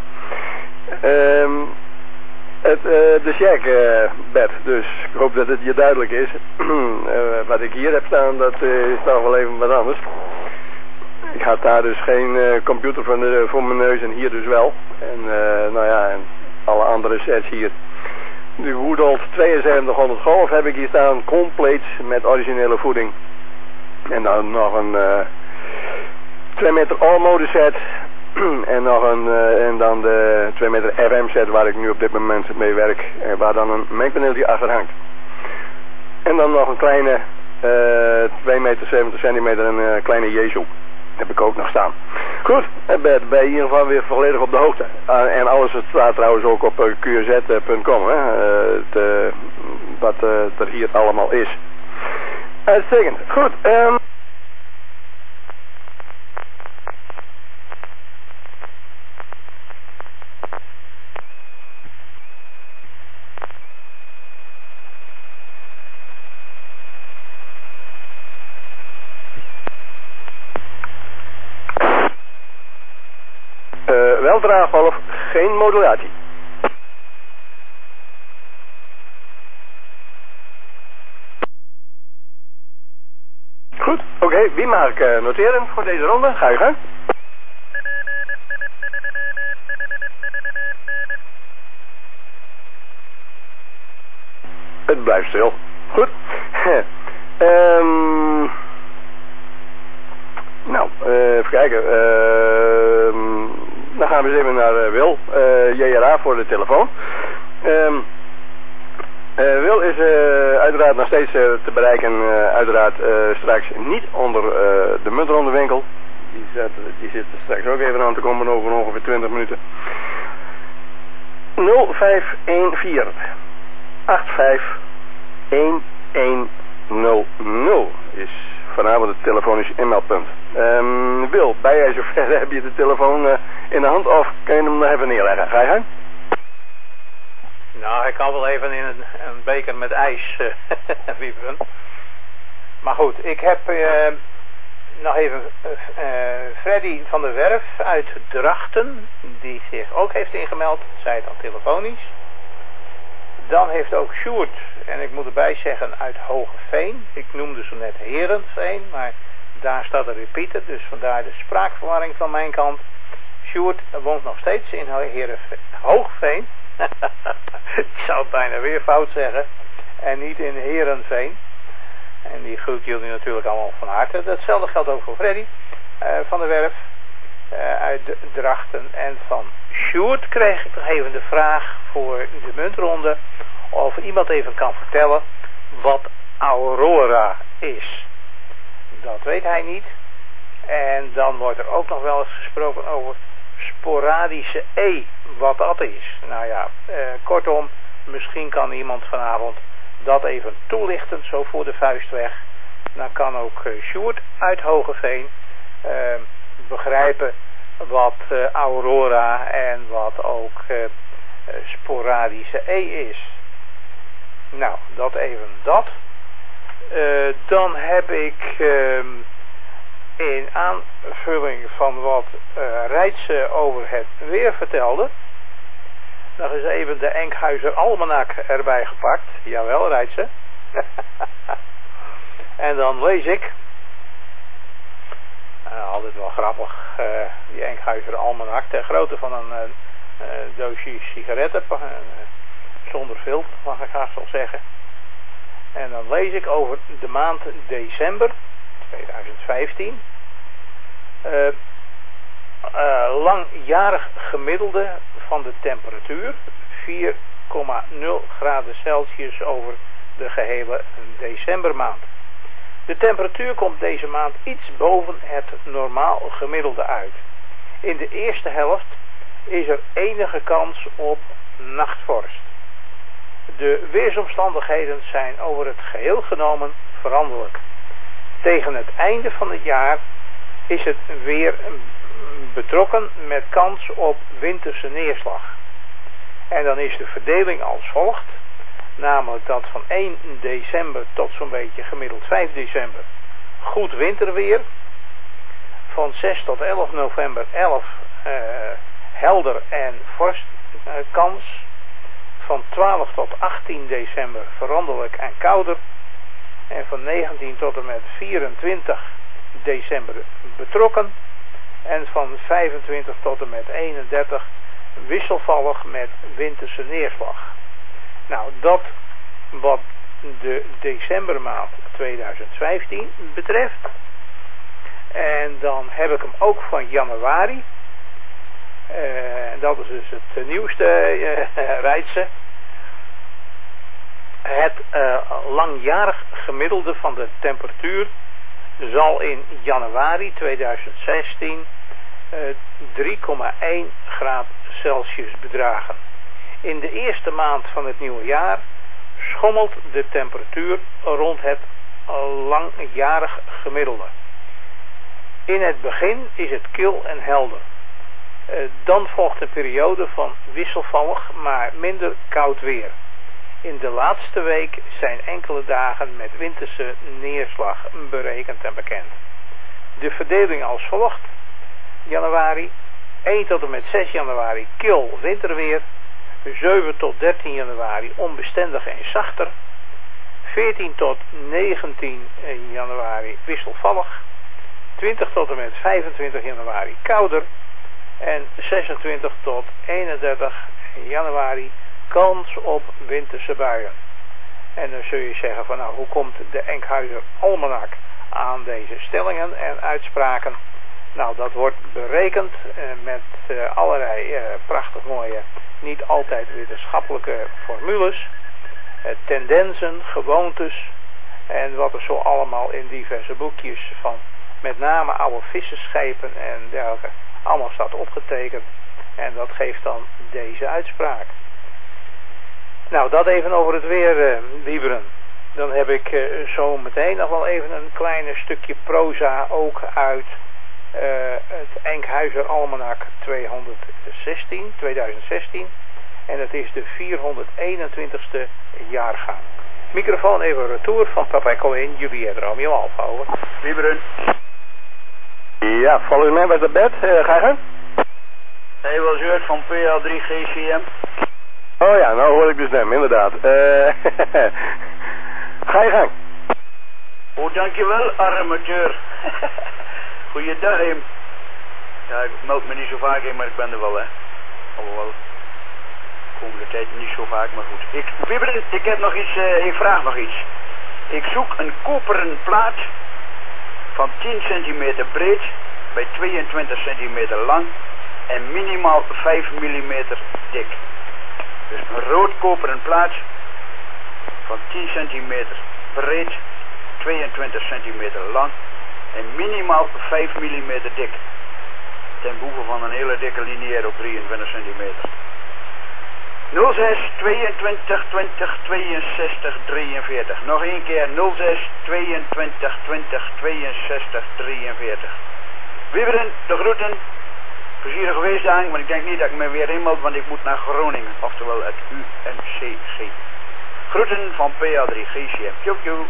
de shack, Bert. Dus ik hoop dat het je duidelijk is. Wat ik hier heb staan, dat is toch wel even wat anders. Ik had daar dus geen computer voor mijn neus en hier dus wel. En nou ja, en alle andere sets hier. De Woodolf 7200 Golf heb ik hier staan, compleet met originele voeding. En dan nog een 2 meter all-mode set. En dan de 2 meter FM set waar ik nu op dit moment mee werk. Waar dan een mengpaneeltje achter hangt. En dan nog een kleine 2 meter 70 centimeter een kleine Jezu. Heb ik ook nog staan. Goed, ben je in ieder geval weer volledig op de hoogte. En alles staat trouwens ook op qz.com. Wat er hier allemaal is. Uitstekend. Goed. Wel draaggolf, geen modulatie. Goed, oké, wie mag ik noteren voor deze ronde? Ga je gang. Het blijft stil. Goed. Nou, even kijken. Dan gaan we eens even naar Wil, JRA voor de telefoon. Wil is uiteraard nog steeds te bereiken, uiteraard straks niet onder de muntrondenwinkel. Die zit er straks ook even aan te komen over ongeveer 20 minuten. 0514 85 1100 is vanavond het telefonisch inmeldpunt. Wil, ben jij zover? Heb je de telefoon in de hand of kun je hem nog even neerleggen? Ga je gang?
Nou, ik kan wel even in een beker met ijs wieberen. Maar goed, ik heb nog even Freddy van der Werf uit Drachten, die zich ook heeft ingemeld, zij het al telefonisch. Dan heeft ook Sjoerd, en ik moet erbij zeggen uit Hogeveen. Ik noemde zo net Herenveen, maar daar staat een repeater, dus vandaar de spraakverwarring van mijn kant. Sjoerd woont nog steeds in Hoogveen. Ik zou het bijna weer fout zeggen. En niet in Heerenveen. En die groet jullie natuurlijk allemaal van harte. Datzelfde geldt ook voor Freddy van der Werf uit Drachten. En van Sjoerd kreeg ik nog even de vraag voor de muntronde of iemand even kan vertellen wat Aurora is. Dat weet hij niet. En dan wordt er ook nog wel eens gesproken over sporadische E, wat dat is. Nou ja, kortom, misschien kan iemand vanavond dat even toelichten, zo voor de vuist weg. Dan kan ook Sjoerd uit Hogeveen begrijpen wat Aurora en wat ook sporadische E is. Nou, dat even dat. Dan heb ik in aanvulling van wat Reitse over het weer vertelde, nog eens even de Enkhuizer Almanak erbij gepakt. Jawel, Reitse. En dan lees ik, altijd wel grappig, die Enkhuizer Almanak, ter grootte van een doosje sigaretten, zonder filter, mag ik haast wel zeggen. En dan lees ik over de maand december 2015. Langjarig gemiddelde van de temperatuur 4,0 graden Celsius over de gehele decembermaand. De temperatuur komt deze maand iets boven het normaal gemiddelde uit. In de eerste helft is er enige kans op nachtvorst. De weersomstandigheden zijn over het geheel genomen veranderlijk. Tegen het einde van het jaar is het weer betrokken met kans op winterse neerslag. En dan is de verdeling als volgt. Namelijk dat van 1 december tot zo'n beetje gemiddeld 5 december goed winterweer. Van 6 tot 11 november 11 helder en vorstkans. Van 12 tot 18 december veranderlijk en kouder. En van 19 tot en met 24 december betrokken. En van 25 tot en met 31 wisselvallig met winterse neerslag. Nou, dat wat de decembermaand 2015 betreft. En dan heb ik hem ook van januari. Dat is dus het nieuwste Reitse. Het langjarig gemiddelde van de temperatuur zal in januari 2016 3,1 graad Celsius bedragen. In de eerste maand van het nieuwe jaar schommelt de temperatuur rond het langjarig gemiddelde. In het begin is het kil en helder. Dan volgt een periode van wisselvallig, maar minder koud weer. In de laatste week zijn enkele dagen met winterse neerslag berekend en bekend. De verdeling als volgt. Januari, 1 tot en met 6 januari kil winterweer. 7 tot 13 januari onbestendig en zachter. 14 tot 19 januari wisselvallig. 20 tot en met 25 januari kouder. En 26 tot 31 januari kans op winterse buien. En dan zul je zeggen van nou, hoe komt de Enkhuizer Almanak aan deze stellingen en uitspraken? Nou, dat wordt berekend met allerlei prachtig mooie, niet altijd wetenschappelijke formules, tendensen, gewoontes en wat er zo allemaal in diverse boekjes van met name oude visserschepen en dergelijke allemaal staat opgetekend. En dat geeft dan deze uitspraak. Nou, dat even over het weer, Wieberen. Dan heb ik zo meteen nog wel even een klein stukje proza ook uit het Enkhuizer Almanak 2016. En het is de 421ste jaargang. Microfoon even retour van Papa Echo 1, Juliette Romeo Alfa, over.
Wieberen.
Ja, volgens mij was het bed. Ga je gang?
Hij was Jurt van PA3 GCM.
Oh ja, nou hoor ik de stem, inderdaad. Ga je gang.
Oh, dankjewel, armateur. Goeiedag, Im. Ja, ik meld me niet zo vaak in, maar ik ben er wel, hè. Alhoewel, komende tijd niet zo vaak, maar goed. Wibberen, ik heb nog iets, ik vraag nog iets. Ik zoek een koperen plaat van 10 centimeter breed bij 22 centimeter lang en minimaal 5 mm dik. Dus een rood koperen plaat van 10 centimeter breed, 22 centimeter lang en minimaal 5 mm dik. Ten behoeve van een hele dikke lineair op 23 centimeter. 06 22 20 62 43. Nog één keer 06 22 20 62 43. Wieberen, de groeten. Plezierig geweest aan, maar ik denk niet dat ik me weer inmeld, want ik moet naar Groningen, oftewel het UMCG. Groeten van PA3 GCM. Tjoe.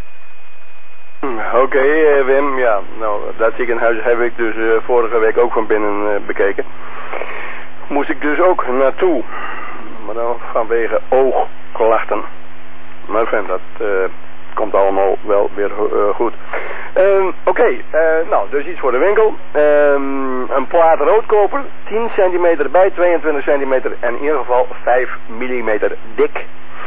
Oké, Wim, ja, nou, dat ziekenhuis heb ik dus vorige week ook van binnen bekeken. Moest ik dus ook naartoe, maar dan vanwege oogklachten. Maar vind dat komt allemaal wel weer goed. Oké, nou, dus iets voor de winkel. Een plaat roodkoper, 10 centimeter bij 22 centimeter en in ieder geval 5 mm dik.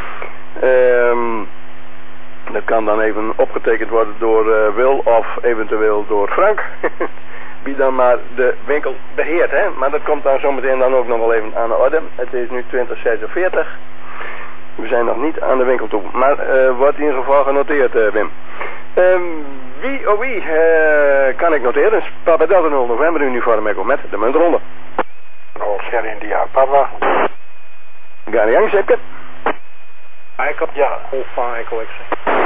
Dat kan dan even opgetekend worden door Wil of eventueel door Frank. Wie dan maar de winkel beheert, hè. Maar dat komt dan zometeen dan ook nog wel even aan de orde. Het is nu 20:46. We zijn nog niet aan de winkel toe. Maar wordt in ieder geval genoteerd, Wim. Wie kan ik noteren? Papa Delta 0 November uniform echo met de muntronde.
Oscar India Papa.
Ganyang Zepke.
Echo, ja. Alpha Echo X.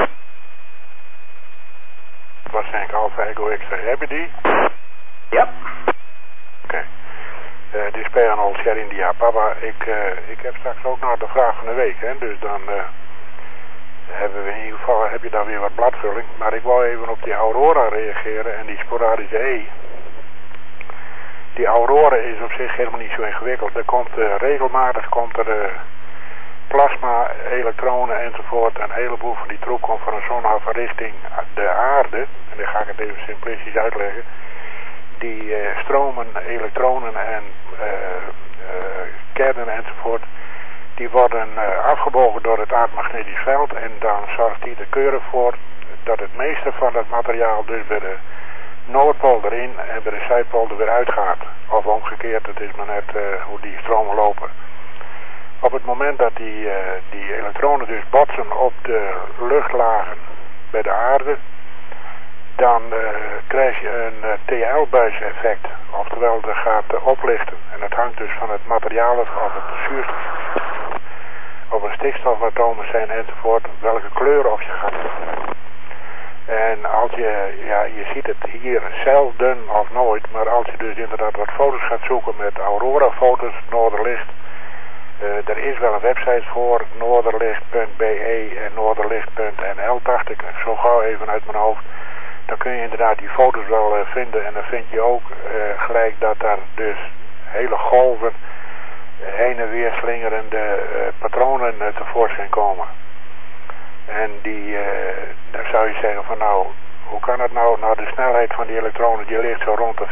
Waarschijnlijk Alpha Echo X. Heb je die?
Ja.
Oké. Die spelen al Oscar India Papa. Ik heb straks ook nog de vraag van de week, hè. Dus dan hebben we in ieder geval, heb je dan weer wat bladvulling. Maar ik wou even op die Aurora reageren en die sporadische E. Die Aurora is op zich helemaal niet zo ingewikkeld. Er komt regelmatig plasma, elektronen enzovoort. Een heleboel van die troep komt van een zonnehoven richting de aarde. En dan ga ik het even simplistisch uitleggen. Die stromen, elektronen en kernen enzovoort, die worden afgebogen door het aardmagnetisch veld. En dan zorgt die er keurig voor dat het meeste van het materiaal dus bij de Noordpool erin en bij de Zuidpool er weer uitgaat. Of omgekeerd, het is maar net hoe die stromen lopen. Op het moment dat die elektronen dus botsen op de luchtlagen bij de aarde, dan krijg je een TL-buiseffect. Oftewel, er gaat oplichten. En het hangt dus van het materiaal af, of het zuurstof, of een stikstofatomen zijn enzovoort, welke kleur of je gaat. En als je ziet het hier zelden of nooit, maar als je dus inderdaad wat foto's gaat zoeken met Aurora-foto's, Noorderlicht. Er is wel een website voor, noorderlicht.be en noorderlicht.nl, dacht ik, zo gauw even uit mijn hoofd. Dan kun je inderdaad die foto's wel vinden en dan vind je ook gelijk dat daar dus hele golven heen en weer slingerende patronen tevoorschijn komen. En dan zou je zeggen van nou, hoe kan het nou? Nou, de snelheid van die elektronen die ligt zo rond de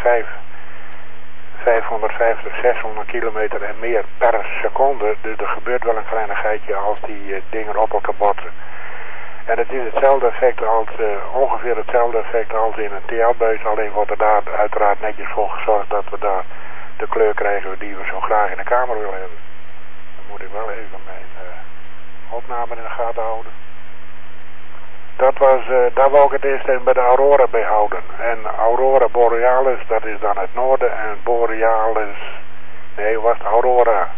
550, 600 kilometer en meer per seconde. Dus er gebeurt wel een kleinigheidje als die dingen op elkaar botsen. En het is hetzelfde effect als, ongeveer hetzelfde effect als in een TL-buis. Alleen wordt er daar uiteraard netjes voor gezorgd dat we daar de kleur krijgen die we zo graag in de kamer willen hebben. Dan moet ik wel even mijn opname in de gaten houden. Daar wou ik het eerst even bij de Aurora bij houden. En Aurora Borealis, dat is dan het noorden. En Borealis, nee, was het Aurora.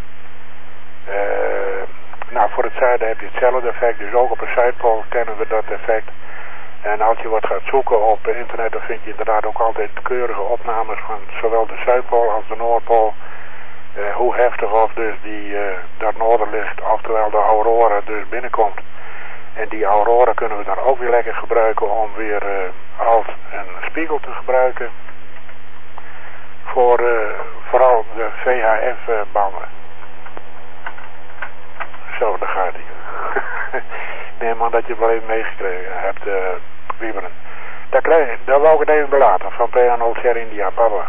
Nou, voor het zuiden heb je hetzelfde effect. Dus ook op de Zuidpool kennen we dat effect. En als je wat gaat zoeken op internet, dan vind je inderdaad ook altijd keurige opnames van zowel de Zuidpool als de Noordpool. Hoe heftig of dus dat noorderlicht, oftewel de Aurora, dus binnenkomt. En die Aurora kunnen we dan ook weer lekker gebruiken om weer als een spiegel te gebruiken. Voor vooral de VHF-banden. Zo, daar gaat hij. Nee man, dat je het wel even meegekregen hebt, Wieberen. Daar wou ik het even belaten, van P&O Sierra India, papa.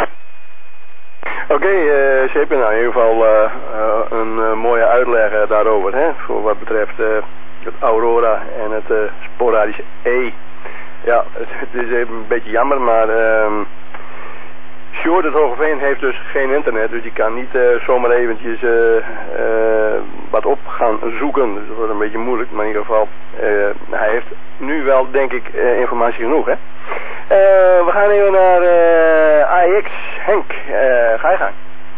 Oké, Seppe, nou in ieder geval een mooie uitleg daarover, hè, voor wat betreft het Aurora en het sporadische E. Ja, het is even een beetje jammer, maar Sjoerd uit Hoogeveen heeft dus geen internet, dus die kan niet zomaar eventjes wat op gaan zoeken. Dus dat wordt een beetje moeilijk, maar in ieder geval, hij heeft nu wel, denk ik, informatie genoeg, hè. We gaan even naar AEX. Henk, ga je gang.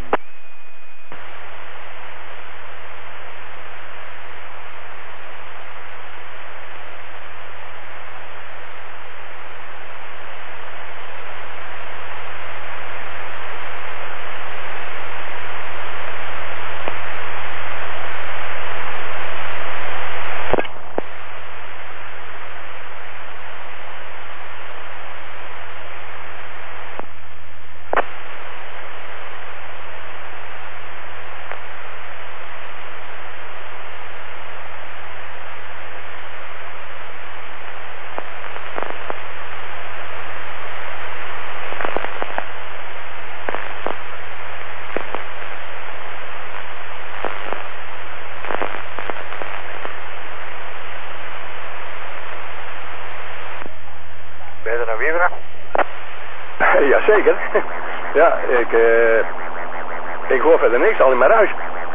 Jazeker. Ja, ik hoor verder niks, alleen maar ruis.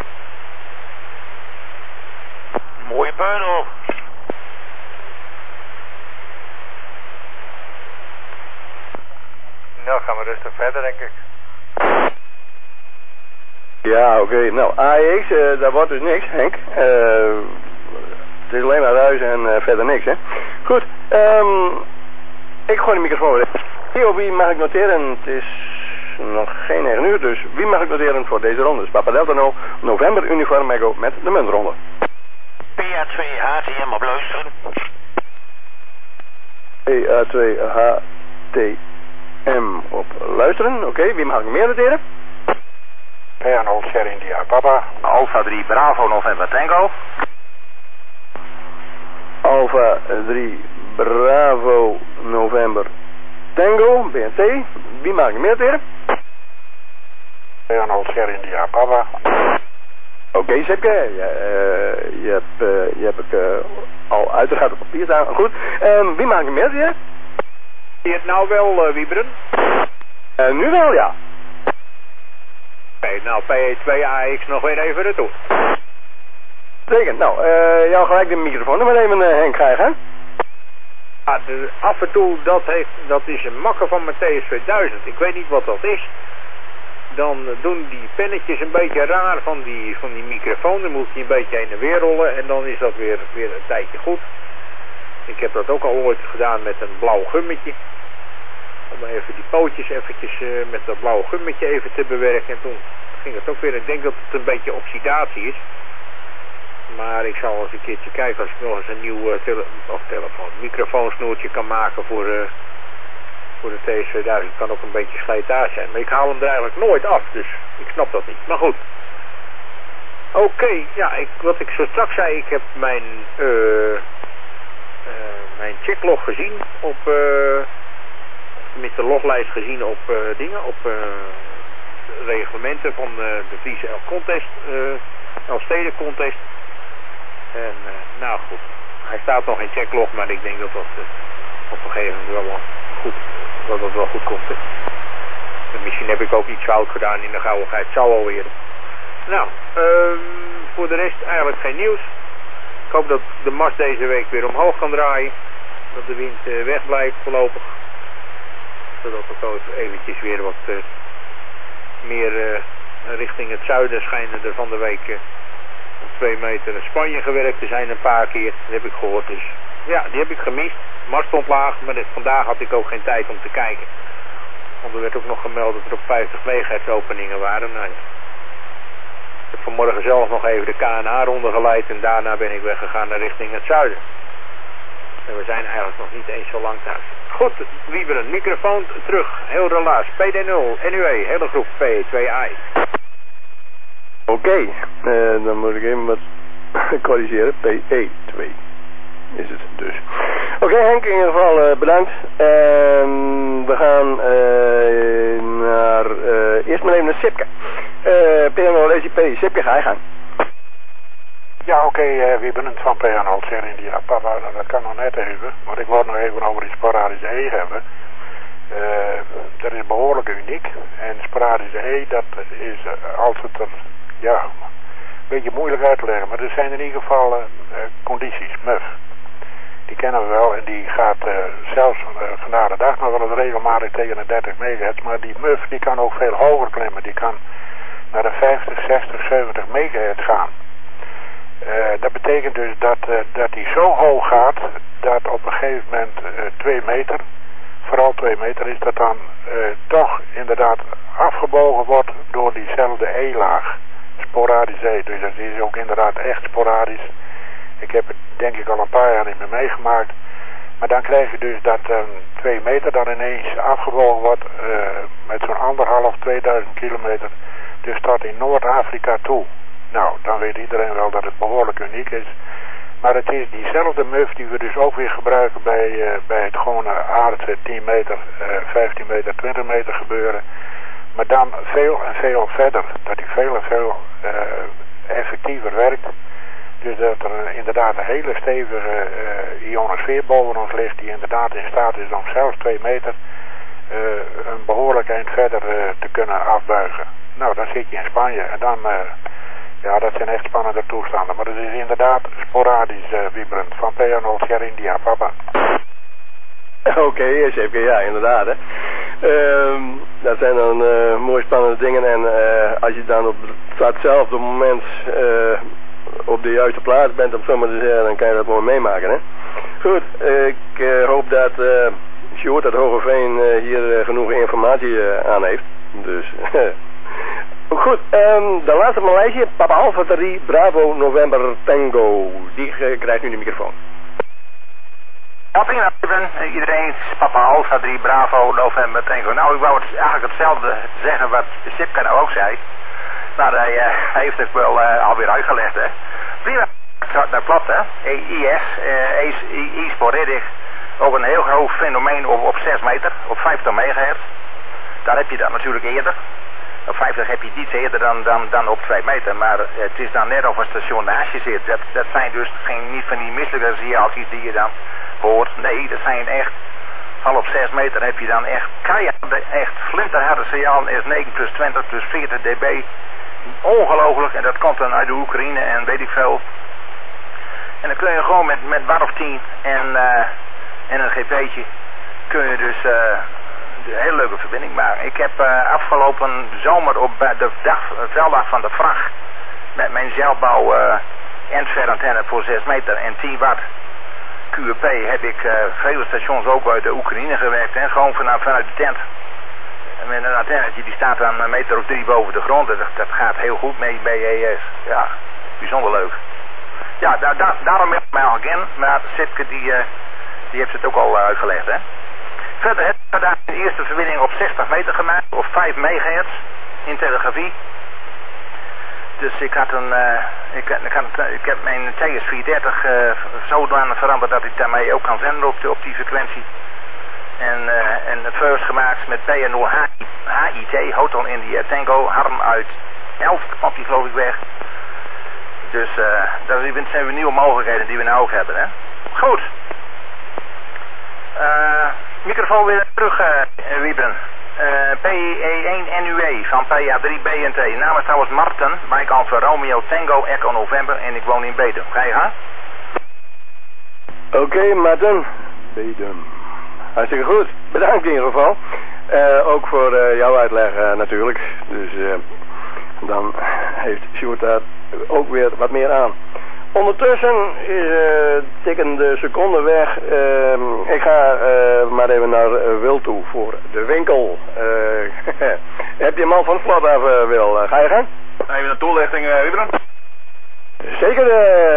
Mooie puinhoop.
Nou, gaan we rustig verder, denk ik.
Ja, oké. Nou, AEX, daar wordt dus niks, Henk. Het is alleen maar ruis en verder niks, hè. Goed, ik gooi de microfoon weer. Wie mag ik noteren? Het is nog geen 9 uur, dus wie mag ik noteren voor deze ronde? Dus Papa Delta No, November Uniform Echo met de muntronde.
PA2 HTM op luisteren.
PA2 HTM op luisteren. Oké, wie mag ik meer noteren?
P&O Sierra India, papa.
Alpha 3 Bravo November Tango.
Alpha 3 Bravo November Tango, BNT. Wie mag ik meer noteren?
P&O Sierra India, papa.
Oké, Sepke, je hebt het al uiteraard op papier staan. Goed, wie mag ik meer noteren?
Zie je het nou wel, Wieberen?
Nu wel, ja.
Oké, nou, PE2 AX nog weer even naartoe.
Zeker, nou, jou gelijk de microfoon nog maar even, Henk, ga je gaan?
Ja, af en toe, dat is een makker van mijn TS2000. Ik weet niet wat dat is. Dan doen die pennetjes een beetje raar van die microfoon. Dan moet je een beetje heen en weer rollen en dan is dat weer een tijdje goed. Ik heb dat ook al ooit gedaan met een blauw gummetje. Om even die pootjes eventjes met dat blauwe gummetje even te bewerken. En toen ging het ook weer. Ik denk dat het een beetje oxidatie is. Maar ik zal eens een keertje kijken als ik nog eens een nieuw microfoonsnoertje kan maken voor de TS2000. Het kan ook een beetje slijtage zijn. Maar ik haal hem er eigenlijk nooit af. Dus ik snap dat niet. Maar goed. Oké, ja, wat ik zo straks zei. Ik heb mijn checklog gezien op... tenminste de loglijst gezien op op reglementen van de Friese Elfsteden contest. En nou goed, hij staat nog in checklog, maar ik denk dat dat op een gegeven moment wel goed komt. Hè. En misschien heb ik ook iets fout gedaan in de gauwigheid, zou alweer. Nou, voor de rest eigenlijk geen nieuws. Ik hoop dat de mast deze week weer omhoog kan draaien. Dat de wind weg blijft voorlopig. Zodat het ook eventjes weer wat meer richting het zuiden schijnen er van de week op 2 meter Spanje gewerkt te zijn een paar keer. Dat heb ik gehoord. Dus ja, die heb ik gemist. Mast stond laag, maar vandaag had ik ook geen tijd om te kijken. Want er werd ook nog gemeld dat er op 50 megahertz openingen waren. Nou, ik heb vanmorgen zelf nog even de KNH-ronde geleid en daarna ben ik weggegaan naar richting het zuiden. En we zijn eigenlijk nog niet eens zo lang thuis. Goed, Wieberen, microfoon terug. Heel relaas. PD0, NUE, hele groep P2I.
Oké, dan moet ik even wat corrigeren. PE2. is het dus. Oké, Henk, in ieder geval bedankt. We gaan naar eerst maar even naar Sipke. PNO-LCP, Sipke, ga je gang.
Ja, oké, wie bent van PNO India? Papa, dat kan nog net even, maar ik wil nog even over die sporadische E hebben. Dat is behoorlijk uniek. En sporadische E, dat is als het er, ja, een beetje moeilijk uit te leggen, maar er zijn in ieder geval condities, MUF. Die kennen we wel en die gaat zelfs vandaag de dag nog wel eens regelmatig tegen de 30 megahertz, maar die MUF die kan ook veel hoger klimmen. Die kan naar de 50, 60, 70 megahertz gaan. Dat betekent dus dat die zo hoog gaat dat op een gegeven moment 2 meter, vooral 2 meter, is dat dan toch inderdaad afgebogen wordt door diezelfde E-laag. Sporadische E, dus dat is ook inderdaad echt sporadisch. Ik heb het denk ik al een paar jaar niet meer meegemaakt. Maar dan krijg je dus dat 2 meter dan ineens afgebogen wordt met zo'n 1.500-2.000 kilometer. Dus tot in Noord-Afrika toe. Nou, dan weet iedereen wel dat het behoorlijk uniek is. Maar het is diezelfde MUF die we dus ook weer gebruiken bij het gewone aardse 10 meter, 15 meter, 20 meter gebeuren. Maar dan veel en veel verder. Dat die veel en veel effectiever werkt. Dus dat er inderdaad een hele stevige ionosfeer boven ons ligt die inderdaad in staat is om zelfs 2 meter een behoorlijk eind verder te kunnen afbuigen. Nou, dan zit je in Spanje en dan, ja, dat zijn echt spannende toestanden. Maar dat is inderdaad sporadisch vibrant. Van PNO India, papa.
Oké, zeker, ja, inderdaad. Hè. Dat zijn dan mooie spannende dingen en als je dan op hetzelfde moment op de juiste plaats bent, om zo maar te zeggen, dan kan je dat mooi meemaken. Hè. Goed, ik hoop dat Sjoerd uit Hogeveen hier genoeg informatie aan heeft. Dus, goed, de laatste op mijn lijstje, Papa Alpha 3, Bravo, November, Tango. Die krijgt nu de microfoon.
Ja, prima, iedereen, Papa Alpha 3, Bravo, November, Tango. Nou, ik wou eigenlijk hetzelfde zeggen wat Sipke nou ook zei. Nou, hij heeft het wel alweer uitgelegd, hè. Prima, dat klopt, hè. E-sporadic, ook een heel groot fenomeen op 6 meter, op 50 megahertz. Daar heb je dat natuurlijk eerder. Op 50 heb je het iets eerder dan op 2 meter, maar het is dan net of een station naast je zit. Dat zijn dus niet van die misselijke signaaltjes die je dan hoort. Nee, dat zijn echt, al op 6 meter heb je dan echt keiharde, echt flinterharde signalen, is 9 plus 20 plus 40 dB. Ongelooflijk, en dat komt dan uit de Oekraïne en weet ik veel. En dan kun je gewoon met watt of 10 en een GP'tje kun je dus een hele leuke verbinding maken. Ik heb afgelopen zomer op de velddag van de vracht met mijn zelfbouw endverantenne voor 6 meter en 10 watt QEP heb ik vele stations ook uit de Oekraïne gewerkt en gewoon vanuit de tent. Met een antennetje die staat dan een meter of 3 boven de grond. Dat gaat heel goed mee bij ES. Ja, bijzonder leuk. Ja, daarom heb ik mij al again. Maar Sipke die heeft het ook al uitgelegd, hè. Verder heb ik daar een eerste verbinding op 60 meter gemaakt. Op 5 megahertz in telegrafie. Dus ik heb mijn TS430 zodanig veranderd dat ik daarmee ook kan zenden op die frequentie. En het first gemaakt met PNO HIT, Hotel India Tango, Harm uit Elf, kwam die geloof ik weg. Dus dat zijn weer nieuwe mogelijkheden die we nou ook hebben, hè. Goed. Microfoon weer terug, Wieben. PE1NUE van PA3BNT. Naam is trouwens Marten, Mike Alpha Romeo Tango Echo November en ik woon in Bedum. Ga je gaan?
Oké, Marten. Bedum. Hartstikke goed. Bedankt in ieder geval. Ook voor jouw uitleg natuurlijk. Dus dan heeft Sjoerd daar ook weer wat meer aan. Ondertussen tikken de seconden weg. Ik ga maar even naar Wil toe voor de winkel. Heb je een man van het vlot af, Wil? Ga je gang?
Even een toelichting, Wieberen.
Zeker,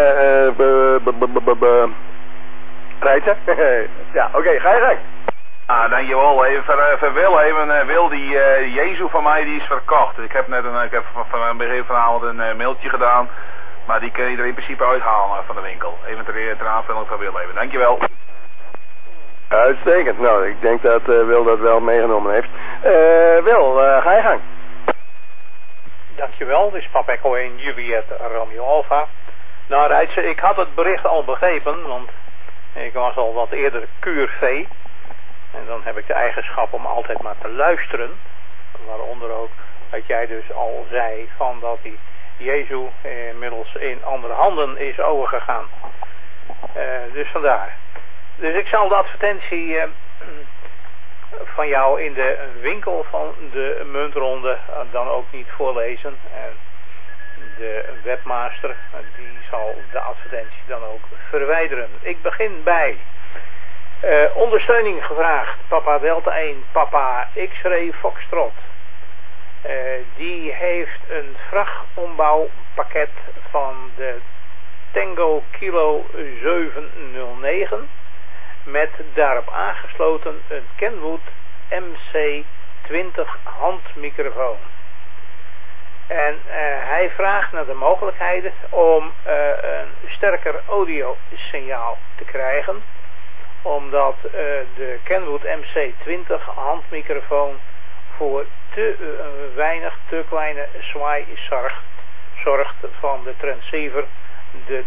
Rijtje? Ja, oké, ga je gang.
Ah, dankjewel. Even Wil, Wil, die Jezus van mij die is verkocht. Ik heb net van begin vanavond een mailtje gedaan Maar die kun je er in principe uithalen van de winkel. Eventueel ter aanvulling van Wil even. Dankjewel.
Uitstekend. Nou, ik denk dat Wil dat wel meegenomen heeft. Wil, ga je gang.
Dankjewel, dit is Papa Echo 1, Juliet Romeo Alpha. Nou Rijtse, ik had het bericht al begrepen, want ik was al wat eerder kuurvee. En dan heb ik de eigenschap om altijd maar te luisteren. Waaronder ook dat jij dus al zei van dat die Jezus inmiddels in andere handen is overgegaan. Dus vandaar. Dus ik zal de advertentie van jou in de winkel van de muntronde dan ook niet voorlezen. En de webmaster die zal de advertentie dan ook verwijderen. Ik begin bij ondersteuning gevraagd. Papa Delta 1, Papa X-Ray Foxtrot. Die heeft een vrachtombouwpakket van de Tango Kilo 709 met daarop aangesloten een Kenwood MC20 handmicrofoon. En hij vraagt naar de mogelijkheden om een sterker audiosignaal te krijgen, omdat de Kenwood MC20 handmicrofoon voor te kleine zwaai zorgt van de transceiver, de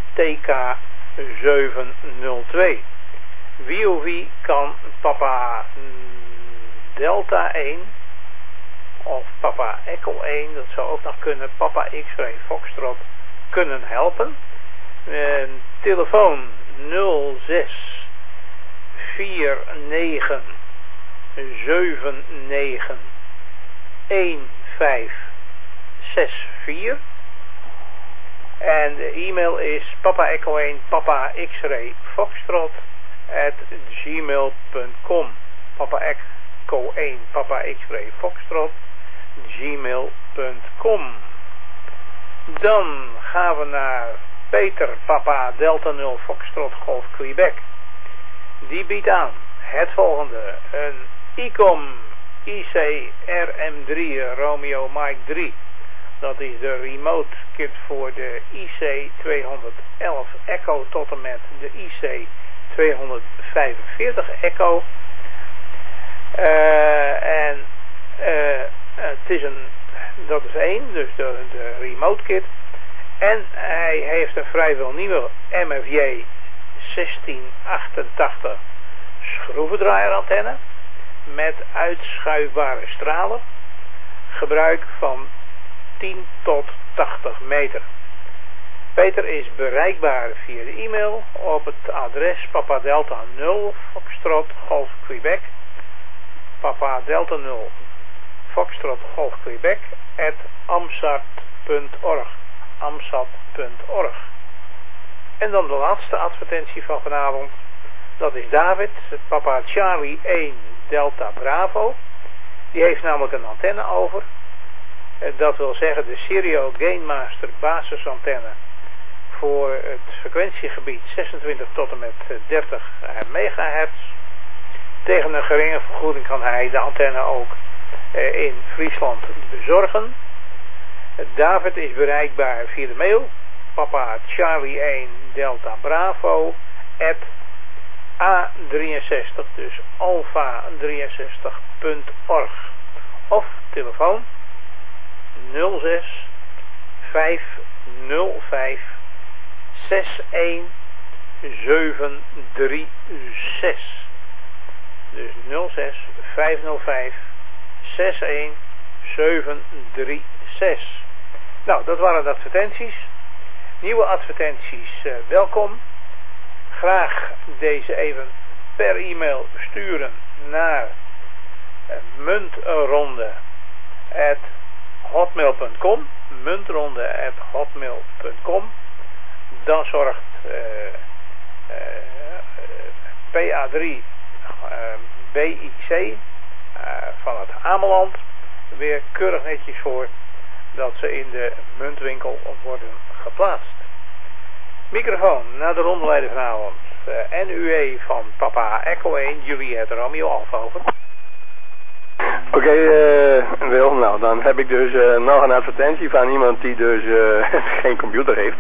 TK702. Wie of wie kan Papa Delta 1 of Papa Echo 1, dat zou ook nog kunnen, Papa X-Ray Foxtrot kunnen helpen. Telefoon 06 49 79 1564. En de e-mail is Papa Echo 1 Papa X-Ray Foxtrot @gmail.com. Papa Echo 1 Papa X-Ray Foxtrot gmail.com. Dan gaan we naar Peter Papa Delta 0 Foxtrot Golf Quebec. Die biedt aan het volgende: een ICOM IC RM3 Romeo Mike 3. Dat is de remote kit voor de IC 211 Echo tot en met de IC 245 Echo. Het is dat is één, dus de remote kit. En hij heeft een vrijwel nieuwe MFJ 1688 schroevendraaierantenne met uitschuifbare stralen. Gebruik van 10 tot 80 meter. Peter is bereikbaar via de e-mail op het adres Papa Delta 0 Foxtrot Golf Quebec. Papa Delta 0 Foxtrot Golf Quebec @amsat.org. amsat.org. En dan de laatste advertentie van vanavond. Dat is David, Papa Charlie 1 Delta Bravo. Die heeft namelijk een antenne over. Dat wil zeggen de Stereo Gainmaster basisantenne voor het frequentiegebied 26 tot en met 30 megahertz. Tegen een geringe vergoeding kan hij de antenne ook in Friesland bezorgen. David is bereikbaar via de mail Papa Charlie 1 Delta Bravo @A63, dus alpha63.org, of telefoon 06 505 61736. Dus 06 505 61736. Nou, dat waren de advertenties. Nieuwe advertenties, welkom. Graag deze even per e-mail sturen naar muntronde@hotmail.com. muntronde@hotmail.com. Dan zorgt PA3 BIC van het Ameland weer keurig netjes voor dat ze in de muntwinkel worden geplaatst. Microfoon naar de rondeleider vanavond. NUE van Papa Echo 1 Juliet Romeo Alpha over.
Oké, Wil, nou dan heb ik dus nog een advertentie van iemand die dus geen computer heeft.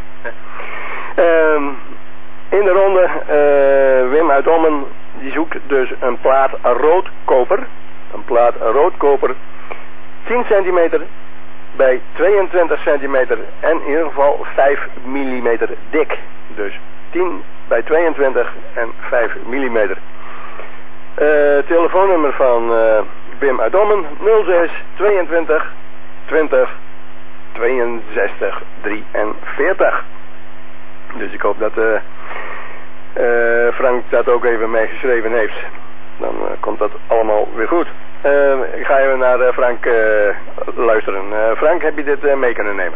In de ronde, Wim uit Ommen, die zoekt dus een plaat roodkoper. Een plaat roodkoper, 10 centimeter bij 22 centimeter en in ieder geval 5 millimeter dik. Dus 10 bij 22 en 5 millimeter. Telefoonnummer van Wim uit Ommen, 06 22 20 62 43. Dus ik hoop dat Frank dat ook even meegeschreven heeft. Dan komt dat allemaal weer goed. Ik ga even naar Frank luisteren. Frank, heb je dit mee kunnen nemen?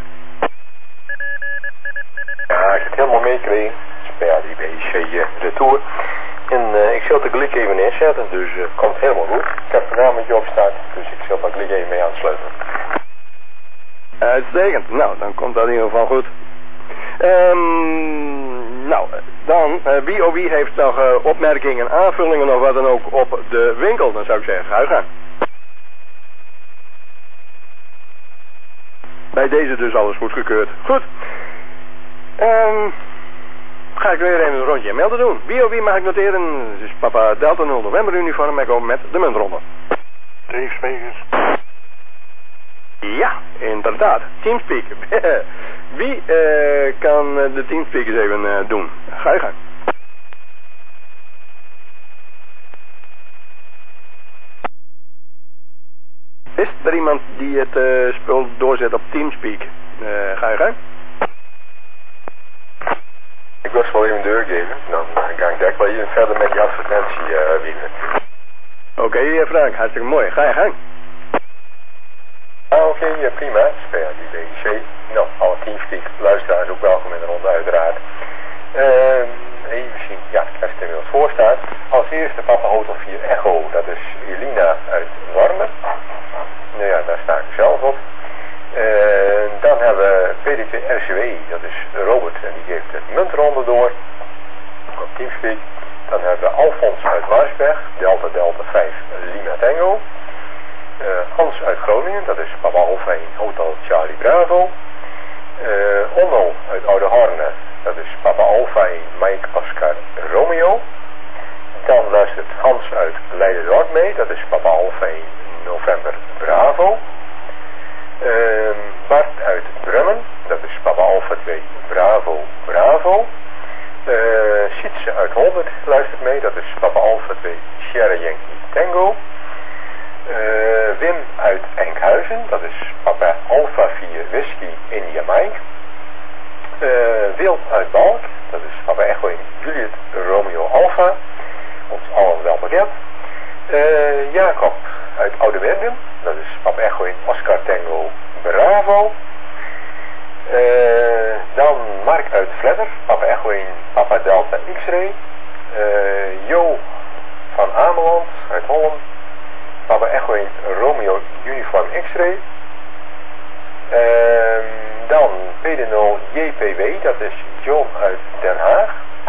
Ja, ik heb het helemaal meegekregen. Ja, die BIC retour. En ik zal het gelijk even inzetten, dus het komt helemaal goed. Ik heb het naam met je opstaan, dus ik zal dat gelijk even mee aansluiten.
Uitstekend. Nou, dan komt dat in ieder geval goed. Nou, dan, wie heeft nog opmerkingen, aanvullingen of wat dan ook op de winkel? Dan zou ik zeggen, ga je gang. Bij deze dus alles goedgekeurd. Goed. Ga ik weer even een rondje melden doen. Wie mag ik noteren? Het is Papa Delta 0 November uniform. Ik kom met de muntronde.
Teamspeakers.
Ja, inderdaad. Teamspeak. Wie kan de teamspeakers even doen? Ga je gang. Is er iemand die het spul doorzet op Teamspeak? Ga je gang.
Ik was wel even doorgeven, dan ga ik direct wel even verder met die advertentie winnen.
Oké, Frank, hartstikke mooi. Ga je gang.
Oké, prima. Speel die BIC. Nou, alle Teamspeak luisteraars ook welkom in de ronde uiteraard. Even zien, ja, ik krijg het inmiddels voor staat. Als eerste Papa Hotel 4 Echo, dat is Jelina uit Warmer. Nou ja, daar sta ik zelf op. Dan hebben we PDT RCW, dat is Robert en die geeft de muntronde door op Teamspeak. Dan hebben we Alfons uit Marsberg, Delta Delta 5 Lima Tango. Hans uit Groningen, dat is Papa Alfa 1 Hotel Charlie Bravo. Onno uit Oude Horne, dat is Papa Alfa 1 Mike Oscar Romeo. Dan luistert Hans uit Leiden-Noord mee, dat is Papa Alfa 1 November Bravo. Bart uit Brummen, dat is Papa Alfa 2 Bravo Bravo. Sietse uit Holdert luistert mee, dat is Papa Alfa 2 Sierra Yankee Tango. Wim uit Enkhuizen, dat is Papa Alfa 4 Whisky India Mike. Wild uit Balk, dat is Papa Echo 1 Juliet Romeo Alfa, ons allen wel bekend. Jacob uit Oude Wendem, dat is Papa Echo 1 Oscar Tango Bravo. Dan Mark uit Vledder, Papa Echo 1 Papa Delta X-Ray. Jo van Ameland uit Holland, Papa Echo 1 Romeo Uniform X-Ray. Dan PD0 JPW, dat is John uit Den Haag.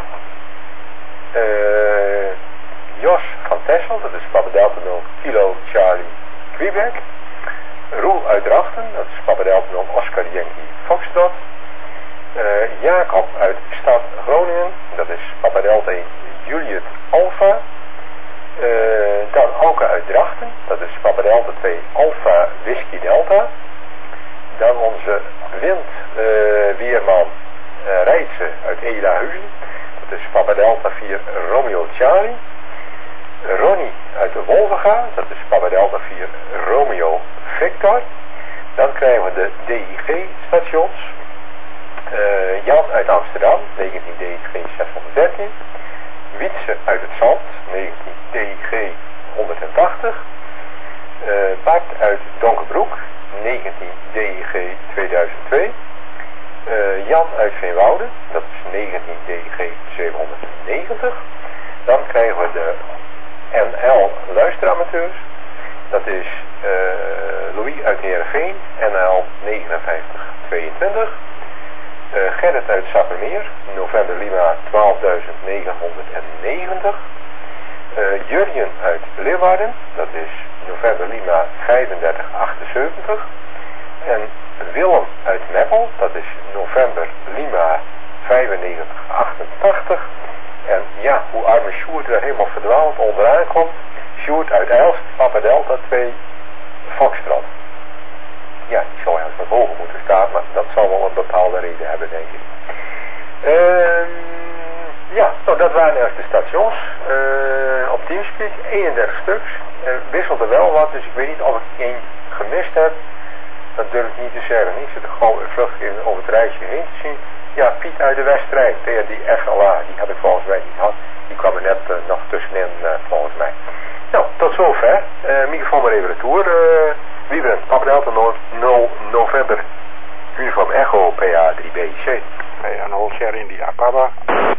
Jos van Texel, dat is Papa Delta 0 Kilo Charlie Quebec. Roel uit Drachten, dat is Papa Delta 0 Oscar Yankee Foxtrot. Jacob uit Stad Groningen, dat is Papa Delta 1 Juliet Alpha. Dan Auke uit Drachten, dat is Papa Delta 2 Alpha Whisky Delta. Dan onze windweerman Rijtse uit Elahuizen, dat is Papa Delta 4 Romeo Charlie. Ronnie uit de Wolvenga, dat is Papa Delta 4 Romeo Victor. Dan krijgen we de DIG stations. Jan uit Amsterdam, 19 DIG 613. Wietse uit het Zand, 19 DIG 180. Bart uit Donkerbroek, 19 DIG 2002. Jan uit Veenwoude, dat is 19 DIG 790. Dan krijgen we de NL luisteramateurs. Dat is Louis uit Heerenveen, NL 5922. Gerrit uit Sappermeer, November Lima 12.990. Jurjen uit Leeuwarden, dat is November Lima 3578. En Willem uit Meppel, dat is November Lima 9588. En ja, hoe arme Sjoerd er helemaal verdwaald onderaan komt. Sjoerd uit Elst, Papa Delta 2, Foxtrot. Ja, die zou eigenlijk wat hoger moeten staan, maar dat zal wel een bepaalde reden hebben, denk ik. Ja, nou dat waren eigenlijk de stations. Op Teamspeak, 31 stuks. Wisselde wel wat, dus ik weet niet of ik één gemist heb. Dat durf ik niet te zeggen. Ik zit er gewoon vluchtig over het rijtje heen te zien. Ja, Piet uit de Westrijn, die FLA, die had ik volgens mij niet gehad. Die kwam er net nog tussenin, volgens mij. Nou, tot zover. Microfoon maar even retour. Wieberen, Papa Delta 0 November. Uniform Echo, PA 3BC.
PA0 Sierra India Papa.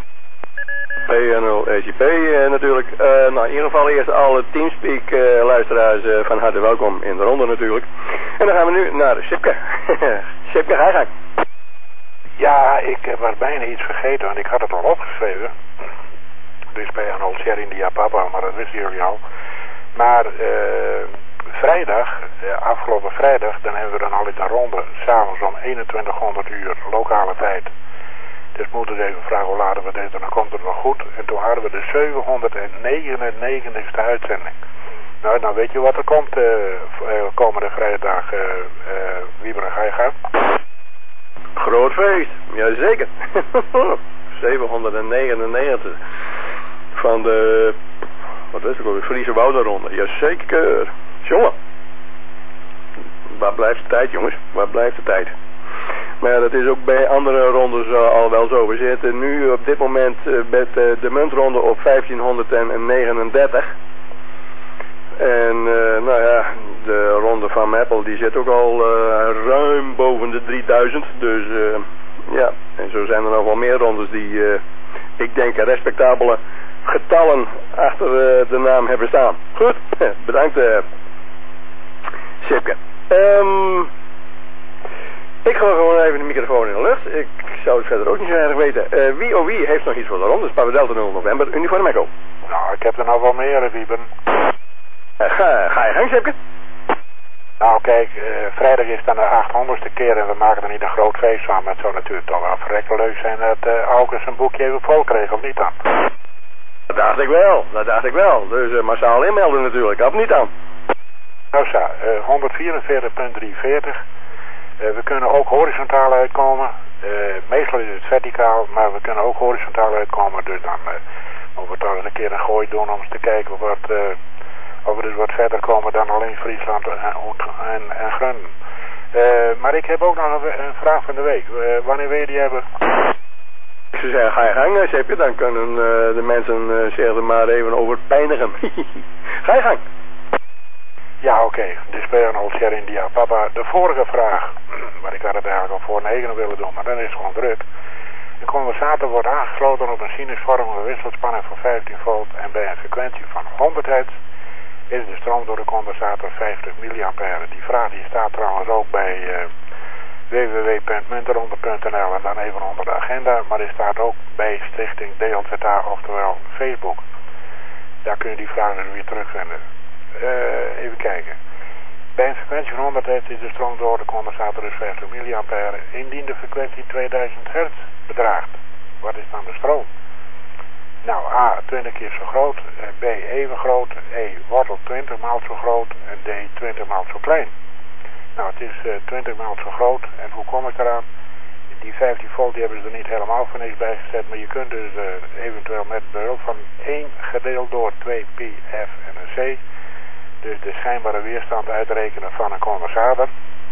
PA0 EGP natuurlijk. Nou, in ieder geval eerst alle Teamspeak luisteraars van harte welkom in de ronde natuurlijk. En dan gaan we nu naar Sipke. Sipke, ga je gang.
Ja, ik was bijna iets vergeten, want ik had het al opgeschreven. Dus PA0 Sierra India Papa, maar dat wisten jullie al. Maar vrijdag, afgelopen vrijdag, dan hebben we dan altijd een ronde, s'avonds om 2100 uur lokale tijd. Dus moeten we even vragen hoe laten we dit en dan komt het wel goed. En toen hadden we de 799ste uitzending. Nou, dan weet je wat er komt komende vrijdag, Wieberen, ga je gaan?
Groot feest, jazeker. 799 van de, wat is het ook, Friese Wouderronde, jazeker. Jongen, waar blijft de tijd, jongens, waar blijft de tijd? Maar ja, dat is ook bij andere rondes al wel zo. We zitten nu op dit moment met de muntronde op 1539. En nou ja, de ronde van Meppel die zit ook al ruim boven de 3000. Dus ja, en zo zijn er nog wel meer rondes die ik denk respectabele getallen achter de naam hebben staan. Goed, bedankt Sipke. Ik ga gewoon even de microfoon in de lucht. Ik zou het verder ook niet zo erg weten. Wie heeft nog iets voor de ronde? Papa Delta 0 November, Uniform Echo.
Nou, ik heb er nou wel meer, Wieben.
Ga je gang, Sipke?
Nou kijk, vrijdag is dan de 800ste keer en we maken er niet een groot feest van. Maar het zou natuurlijk toch wel verrekken leuk zijn dat Aukes een boekje even vol kreeg, of niet dan?
Dat dacht ik wel. Dus massaal inmelden natuurlijk, of niet dan?
Nou zo, 144.340. We kunnen ook horizontaal uitkomen. Meestal is het verticaal, maar we kunnen ook horizontaal uitkomen. Dus dan moeten we toch eens een keer een gooi doen om eens te kijken of we dus wat verder komen dan alleen Friesland en Groningen. Maar ik heb ook nog een vraag van de week. Wanneer wil je die hebben?
Ik zou zeggen, ga je gang, Sepje, dan kunnen de mensen zich er maar even over pijnigen. Ga je gang.
Ja, oké. Dus PA0 Sierra India Papa. De vorige vraag, maar ik had het eigenlijk al voor 9 willen doen, maar dan is het gewoon druk. De condensator wordt aangesloten op een sinusvormige wisselspanning van 15 volt en bij een frequentie van 100 hertz is de stroom door de condensator 50 mA. Die vraag die staat trouwens ook bij www.munteronde.nl en dan even onder de agenda, maar die staat ook bij Stichting DLZA, oftewel Facebook. Daar kun je die vraag dus weer terugvinden. Even kijken. Bij een frequentie van 100 hertz is de stroom door de condensator dus 50 mA. Indien de frequentie 2000 hertz bedraagt, wat is dan de stroom? Nou, A 20 keer zo groot, B even groot, E wortel 20 maal zo groot en D 20 maal zo klein. Nou, het is 20 maal zo groot en hoe kom ik eraan? Die 15 volt die hebben ze er niet helemaal voor niks bij gezet, maar je kunt dus eventueel met behulp van 1 gedeeld door 2 pi f en een c, dus de schijnbare weerstand uitrekenen van een condensator.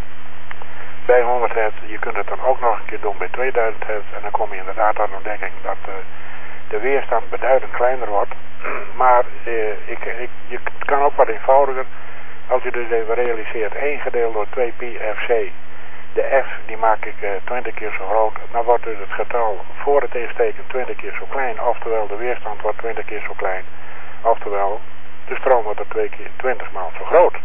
Bij 100 hertz, je kunt het dan ook nog een keer doen bij 2000 hertz en dan kom je inderdaad aan de ontdekking dat de weerstand beduidend kleiner wordt. Maar je kan ook wat eenvoudiger, als je dus even realiseert 1 gedeeld door 2 pi fc, de f die maak ik 20 keer zo groot, dan wordt dus het getal voor het evensteken 20 keer zo klein, oftewel de weerstand wordt 20 keer zo klein, oftewel de stroom wordt er 20 maal zo groot.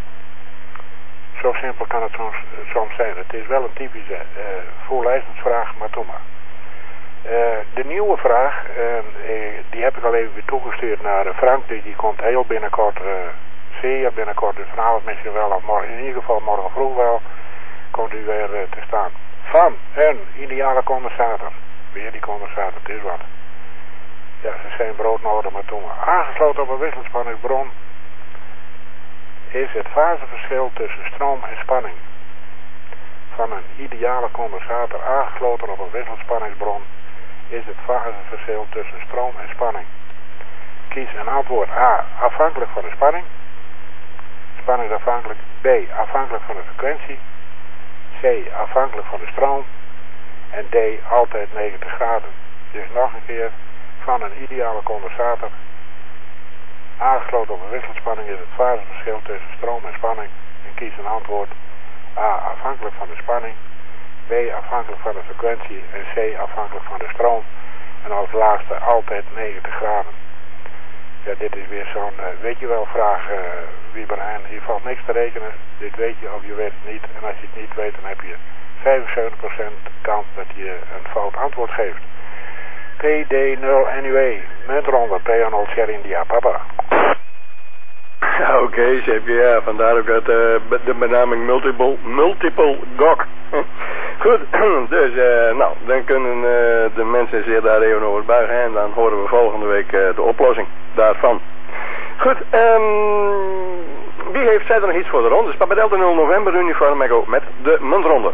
Zo simpel kan het soms zijn. Het is wel een typische voorlezersvraag, maar doe maar. De nieuwe vraag, die heb ik al even weer toegestuurd naar Frank. Die komt heel binnenkort, zeer binnenkort, dus vanavond misschien wel, of morgen, in ieder geval morgen vroeg wel, komt u weer te staan. Van een ideale condensator. Weer die condensator, het is wat. Ja, ze zijn broodnodig, maar toen aangesloten op een wisselspanningsbron is het faseverschil tussen stroom en spanning. Van een ideale condensator aangesloten op een wisselspanningsbron is het faseverschil tussen stroom en spanning. Kies een antwoord A, afhankelijk van de spanning. Spanning is afhankelijk. B, afhankelijk van de frequentie. C, afhankelijk van de stroom. En D, altijd 90 graden. Dus nog een keer, van een ideale condensator aangesloten op een wisselspanning is het faseverschil tussen stroom en spanning. En kies een antwoord A, afhankelijk van de spanning. B, afhankelijk van de frequentie. En C, afhankelijk van de stroom. En als laatste altijd 90 graden. Ja, dit is weer zo'n, weet je wel, vraag, Wieberheim. Hier valt niks te rekenen. Dit weet je of je weet het niet. En als je het niet weet, dan heb je 75% kans dat je een fout antwoord geeft. PD0 NUE, muntronde, P0 Sierra India, papa.
Oké, zeker, ja, vandaar ook de benaming multiple gok. Goed, dus nou, dan kunnen de mensen zich daar even over buigen en dan horen we volgende week de oplossing daarvan. Goed, wie heeft verder nog iets voor de ronde? Papa Delta 0 November uniform Echo met de muntronde.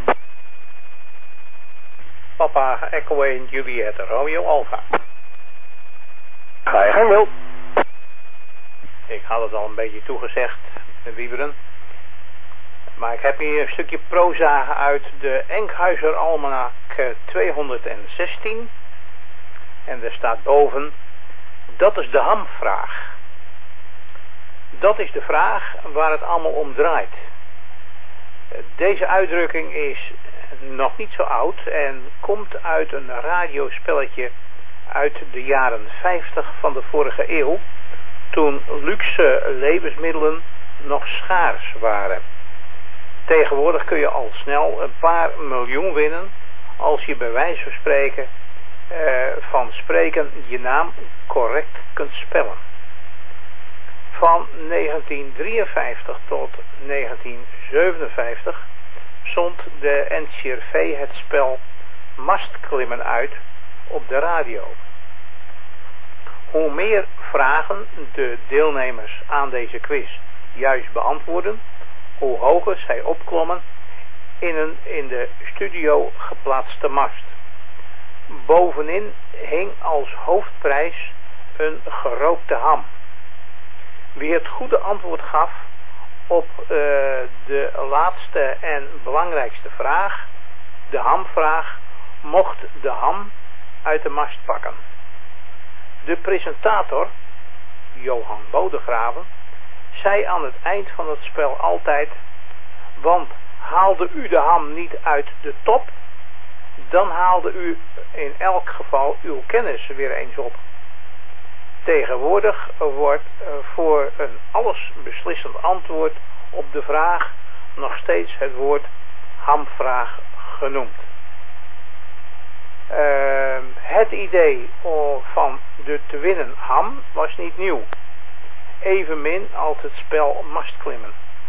Papa Echo 1 Juliet Romeo Alpha.
Ga je gang, Wil.
Ik had het al een beetje toegezegd, Wieberen. Maar ik heb hier een stukje proza uit de Enkhuizer Almanak 216. En er staat boven, dat is de hamvraag. Dat is de vraag waar het allemaal om draait. Deze uitdrukking is nog niet zo oud en komt uit een radiospelletje uit de jaren 50 van de vorige eeuw, toen luxe levensmiddelen nog schaars waren. Tegenwoordig kun je al snel een paar miljoen winnen als je bij wijze van spreken je naam correct kunt spellen. Van 1953 tot 1957 zond de NCRV het spel Mastklimmen uit op de radio. Hoe meer vragen de deelnemers aan deze quiz juist beantwoorden, hoe hoger zij opklommen in een in de studio geplaatste mast. Bovenin hing als hoofdprijs een gerookte ham. Wie het goede antwoord gaf op de laatste en belangrijkste vraag, de hamvraag, mocht de ham uit de mast pakken. De presentator, Johan Bodegraven, zei aan het eind van het spel altijd, want haalde u de ham niet uit de top, dan haalde u in elk geval uw kennis weer eens op. Tegenwoordig wordt voor een allesbeslissend antwoord op de vraag nog steeds het woord hamvraag genoemd. Het idee van de te winnen ham was niet nieuw. Evenmin als het spel mastklimmen.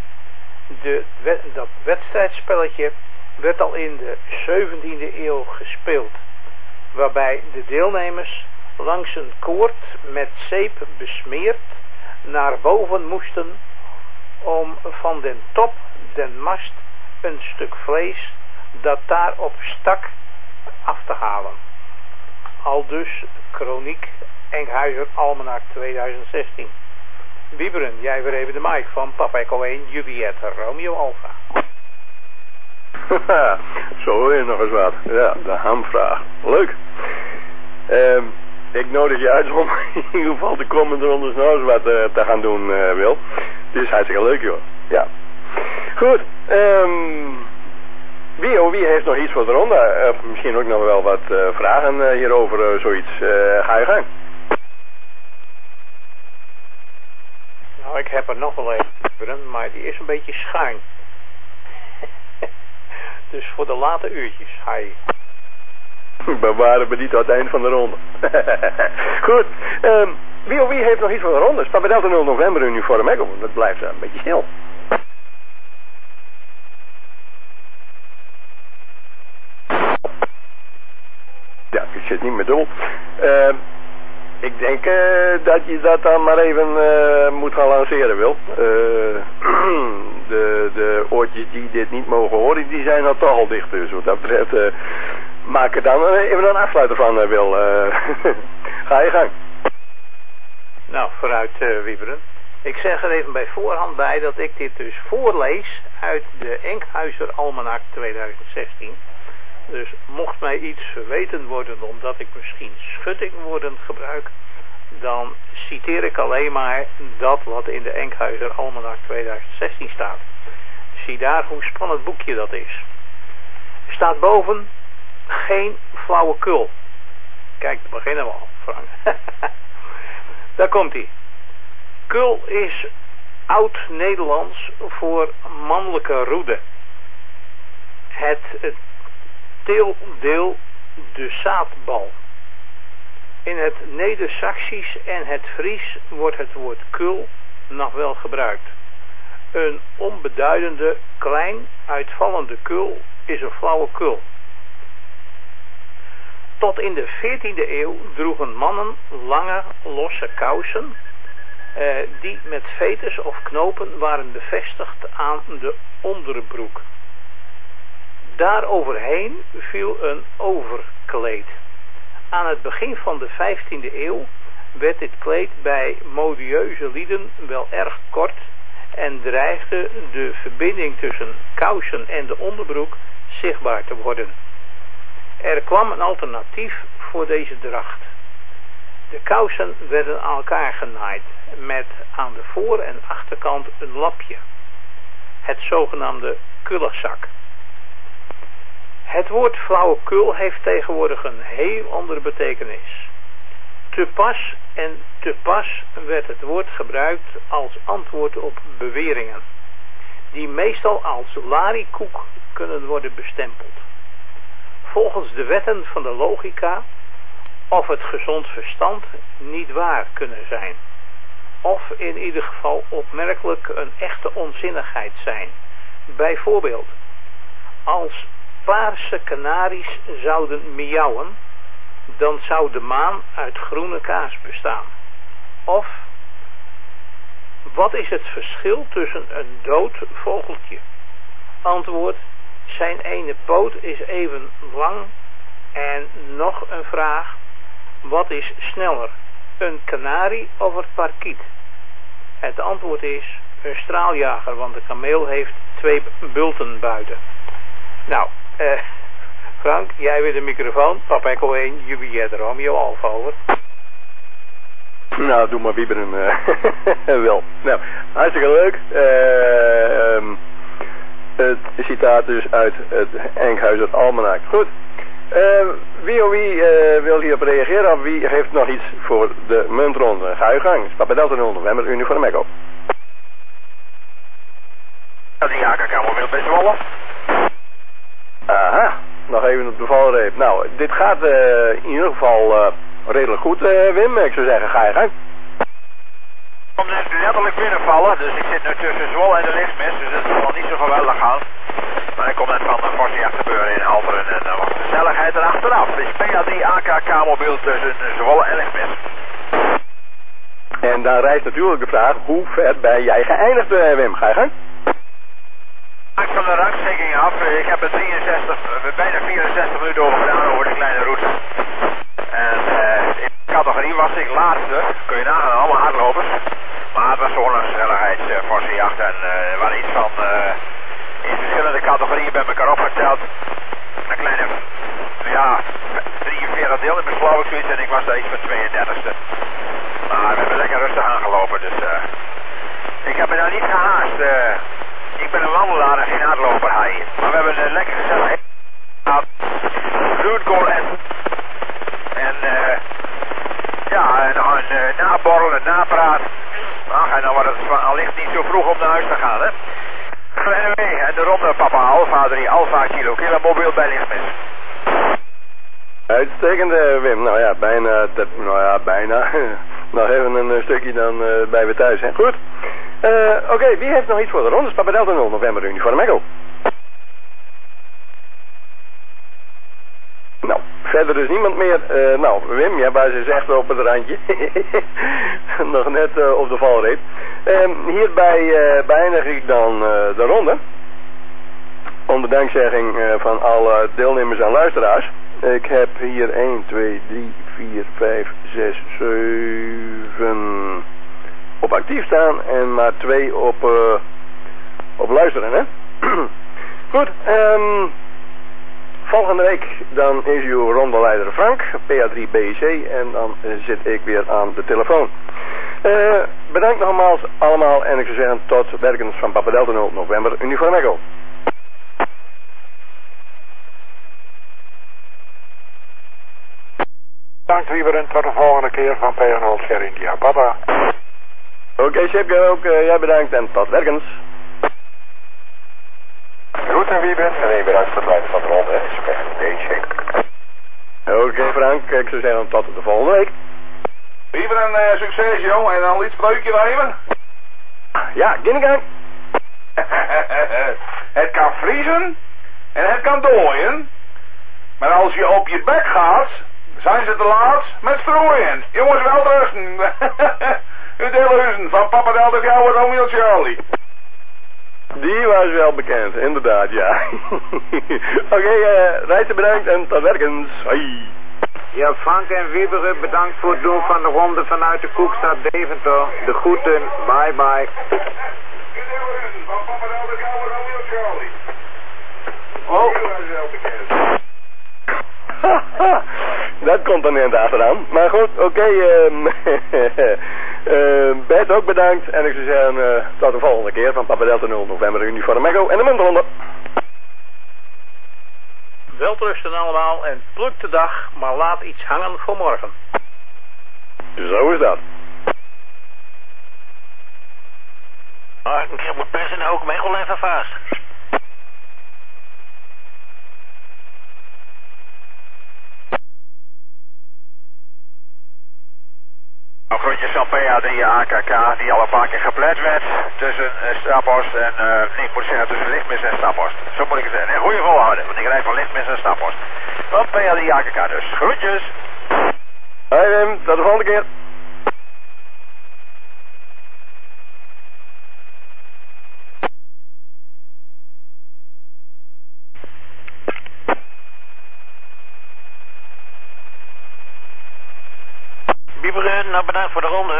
Dat wedstrijdspelletje werd al in de 17e eeuw gespeeld, waarbij de deelnemers langs een koord met zeep besmeerd naar boven moesten om van den top den mast een stuk vlees dat daarop stak af te halen. Aldus Chroniek Enkhuizer Almanak 2016. Wieberen, jij weer even de mic van Papa Echo 1 Juliet Romeo Alpha.
Zo hoor je nog eens wat. Ja, de hamvraag. Leuk. Ik nodig je uit om in ieder geval te komen er onder nog eens wat te gaan doen, Wil. Het is hartstikke leuk, joh. Ja. Goed. Wie heeft nog iets voor de ronde? Misschien ook nog wel wat vragen hierover, zoiets. Ga je gang.
Nou, ik heb er nog wel even, maar die is een beetje schuin. Dus voor de late uurtjes, hi.
Bewaren we niet tot het eind van de ronde. Goed. Wie heeft nog iets voor de ronde? Papa Delta 0 november uniform echo. Dat blijft een beetje stil. Ja, ik zit niet meer dubbel. Ik denk dat je dat dan maar even moet gaan lanceren, Wil. De oortjes die dit niet mogen horen, die zijn dan toch al dicht. Dus wat dat betreft, maak er dan even een afsluiter van, Wil. Ga je gang.
Nou, vooruit Wieberen. Ik zeg er even bij voorhand bij dat ik dit dus voorlees uit de Enkhuizer Almanak 2016. Dus mocht mij iets verweten worden omdat ik misschien schuttingwoorden gebruik, dan citeer ik alleen maar dat wat in de Enkhuizer Almanak 2016 staat. Zie daar hoe spannend boekje dat is. Er staat boven geen flauwekul. Kijk, daar beginnen we al, Frank. Daar komt hij. Kul is oud-Nederlands voor mannelijke roede. Het teeldeel de zaadbal. In het Neder-Saksisch en het Fries wordt het woord kul nog wel gebruikt. Een onbeduidende, klein, uitvallende kul is een flauwe kul. Tot in de 14e eeuw droegen mannen lange, losse kousen, die met veters of knopen waren bevestigd aan de onderbroek. Daaroverheen viel een overkleed. Aan het begin van de 15e eeuw werd dit kleed bij modieuze lieden wel erg kort en dreigde de verbinding tussen kousen en de onderbroek zichtbaar te worden. Er kwam een alternatief voor deze dracht. De kousen werden aan elkaar genaaid met aan de voor- en achterkant een lapje. Het zogenaamde kulligzak. Het woord flauwekul heeft tegenwoordig een heel andere betekenis. Te pas en te pas werd het woord gebruikt als antwoord op beweringen, die meestal als lariekoek kunnen worden bestempeld. Volgens de wetten van de logica of het gezond verstand niet waar kunnen zijn. Of in ieder geval opmerkelijk een echte onzinnigheid zijn. Bijvoorbeeld, als paarse kanaries zouden miauwen, dan zou de maan uit groene kaas bestaan. Of, wat is het verschil tussen een dood vogeltje? Antwoord, zijn ene poot is even lang. En nog een vraag, wat is sneller, een kanarie of het parkiet? Het antwoord is een straaljager, want de kameel heeft 2 bultenbuiten. Nou, Frank, jij weer de microfoon. Papa Echo 1, Juliet Romeo Alfa, over.
Nou, doe maar wieberen wel. Nou, hartstikke leuk. Het citaat dus uit het Enkhuizer Almanak. Goed. Wie wil hierop reageren? Of wie heeft nog iets voor de muntronde? Ga je gang. Papa Delta 0 november, uniform echo.
Die AK-kamer wil best wel.
Aha, nog even op de valreep. Nou, dit gaat in ieder geval redelijk goed, Wim. Ik zou zeggen, ga je gang.
Ik kom net letterlijk binnenvallen, dus ik zit nu tussen Zwolle en de lichtmis, dus dat zal niet zo geweldig gaan. Maar ik kom net van de Forsyth gebeuren in Halteren en wat gezelligheid erachteraf. Ik speel die AK-mobiel tussen Zwolle en lichtmis.
En dan rijst natuurlijk de vraag, hoe ver ben jij geëindigd, Wim? Ga je gang?
Ik van de rangsteking af. Ik heb er bijna 64 minuten over gedaan over de kleine route. En in de categorie was ik laatste. Kun je nagaan, allemaal hardlopers. Maar het was gewoon een gezelligheidsforsejacht. En er waren iets van in verschillende categorieën bij elkaar opgeteld. Een kleine, 43 deelnemers geloof ik zoiets. En ik was daar iets van 32e. Maar we hebben lekker rustig aangelopen. Dus ik heb me nou niet gehaast. Ik ben een wandelaar en geen hardloper, hij. Maar we hebben een lekker gezellig gehad. Groenkool en nog een naborrel en napraat. Ach, en dan wordt het allicht niet zo vroeg om naar huis te gaan, hè. Anyway, en de ronde Papa Alfa 3 Alfa Kilo mobiel bij lichtmis.
Uitstekend, Wim. Nou ja, bijna. Nog even een stukje, dan bij we thuis, hè. Goed. Oké, wie heeft nog iets voor de rondes? Papa Delta 0, November Uniform Echo. Nou, verder dus niemand meer. Wim, jij was eens echt op het randje. Nog net op de valreep. Hierbij beëindig ik dan de ronde. Onder dankzegging van alle deelnemers en luisteraars. Ik heb hier 1, 2, 3, 4, 5, 6, 7 op actief staan en maar 2 op luisteren, hè? Goed, volgende week dan is uw rondeleider Frank, PA3BC, en dan zit ik weer aan de telefoon. Bedankt nogmaals allemaal en ik zou zeggen tot werkens van Papa Delta 0 November Uniform Echo.
Dank Wieberen, tot de volgende keer van P&O Sierra India. Papa.
Oké, Sipke, ook jij bedankt en tot werkens.
Groeten Wieberen en bedankt voor het leiden van de ronde, hè. Beetje.
Oké Frank, ik zou zeggen tot de volgende week.
Wieberen, succes jong, en dan een spreukje nemen.
Ja, gang.
Het kan vriezen en het kan dooien, maar als je op je bek gaat, zijn ze te laat met strooien. Jongens, wel rusten. U Deleuzen van Papa Delta Jouw Romeo Charlie.
Die was wel bekend, inderdaad, ja. Oké, Rijtsen bedankt en tot werkens. Hoi.
Ja, Frank en Wieberen, bedankt voor het doen van de ronde vanuit de Koekstad Deventer. De groeten, bye bye.
Oh.
Dat komt dan in achteraan. Maar goed, oké. Bert ook bedankt. En ik zou zeggen, tot de volgende keer van Papa Delta 0 November Uniform Echo en de muntronde.
Welterusten allemaal en pluk de dag, maar laat iets hangen voor morgen.
Zo is dat.
Een keer moet persen ook, maar gewoon even vast. Nou, groetjes van PA3 AKK die al een paar keer gepland werd tussen Staphorst en, ik moet zeggen tussen Lichtmis en Staphorst. Zo moet ik het zeggen. En goede volhouden, want ik rijd van Lichtmis en Staphorst. Van PA3 AKK dus. Groetjes.
Hoi Wim, tot de volgende keer.
Wieberen, nou bedankt voor de ronde.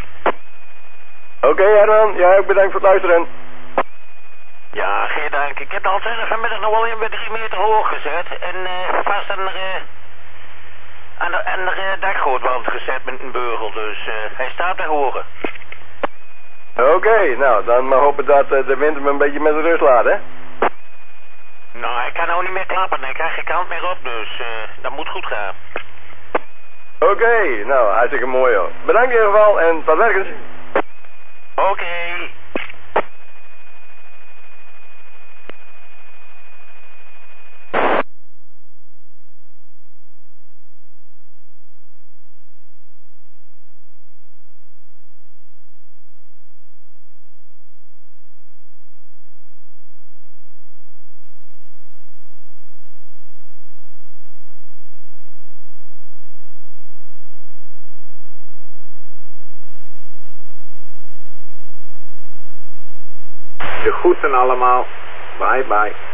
Oké, Herman, jij ook bedankt voor het luisteren.
Ja, geen dank. Ik heb de antenne vanmiddag nog wel 1 bij 3 meter hoog gezet en vast aan de dakgootwand gezet met een beugel, dus hij staat te horen.
Oké, nou dan maar hopen dat de wind hem een beetje met rust laat, hè?
Nou, hij kan nou niet meer klappen, hij krijgt geen kant meer op, dus dat moet goed gaan.
Oké, nou hartstikke mooi hoor. Bedankt in ieder geval en tot werkens.
Oké.
De groeten allemaal. Bye bye.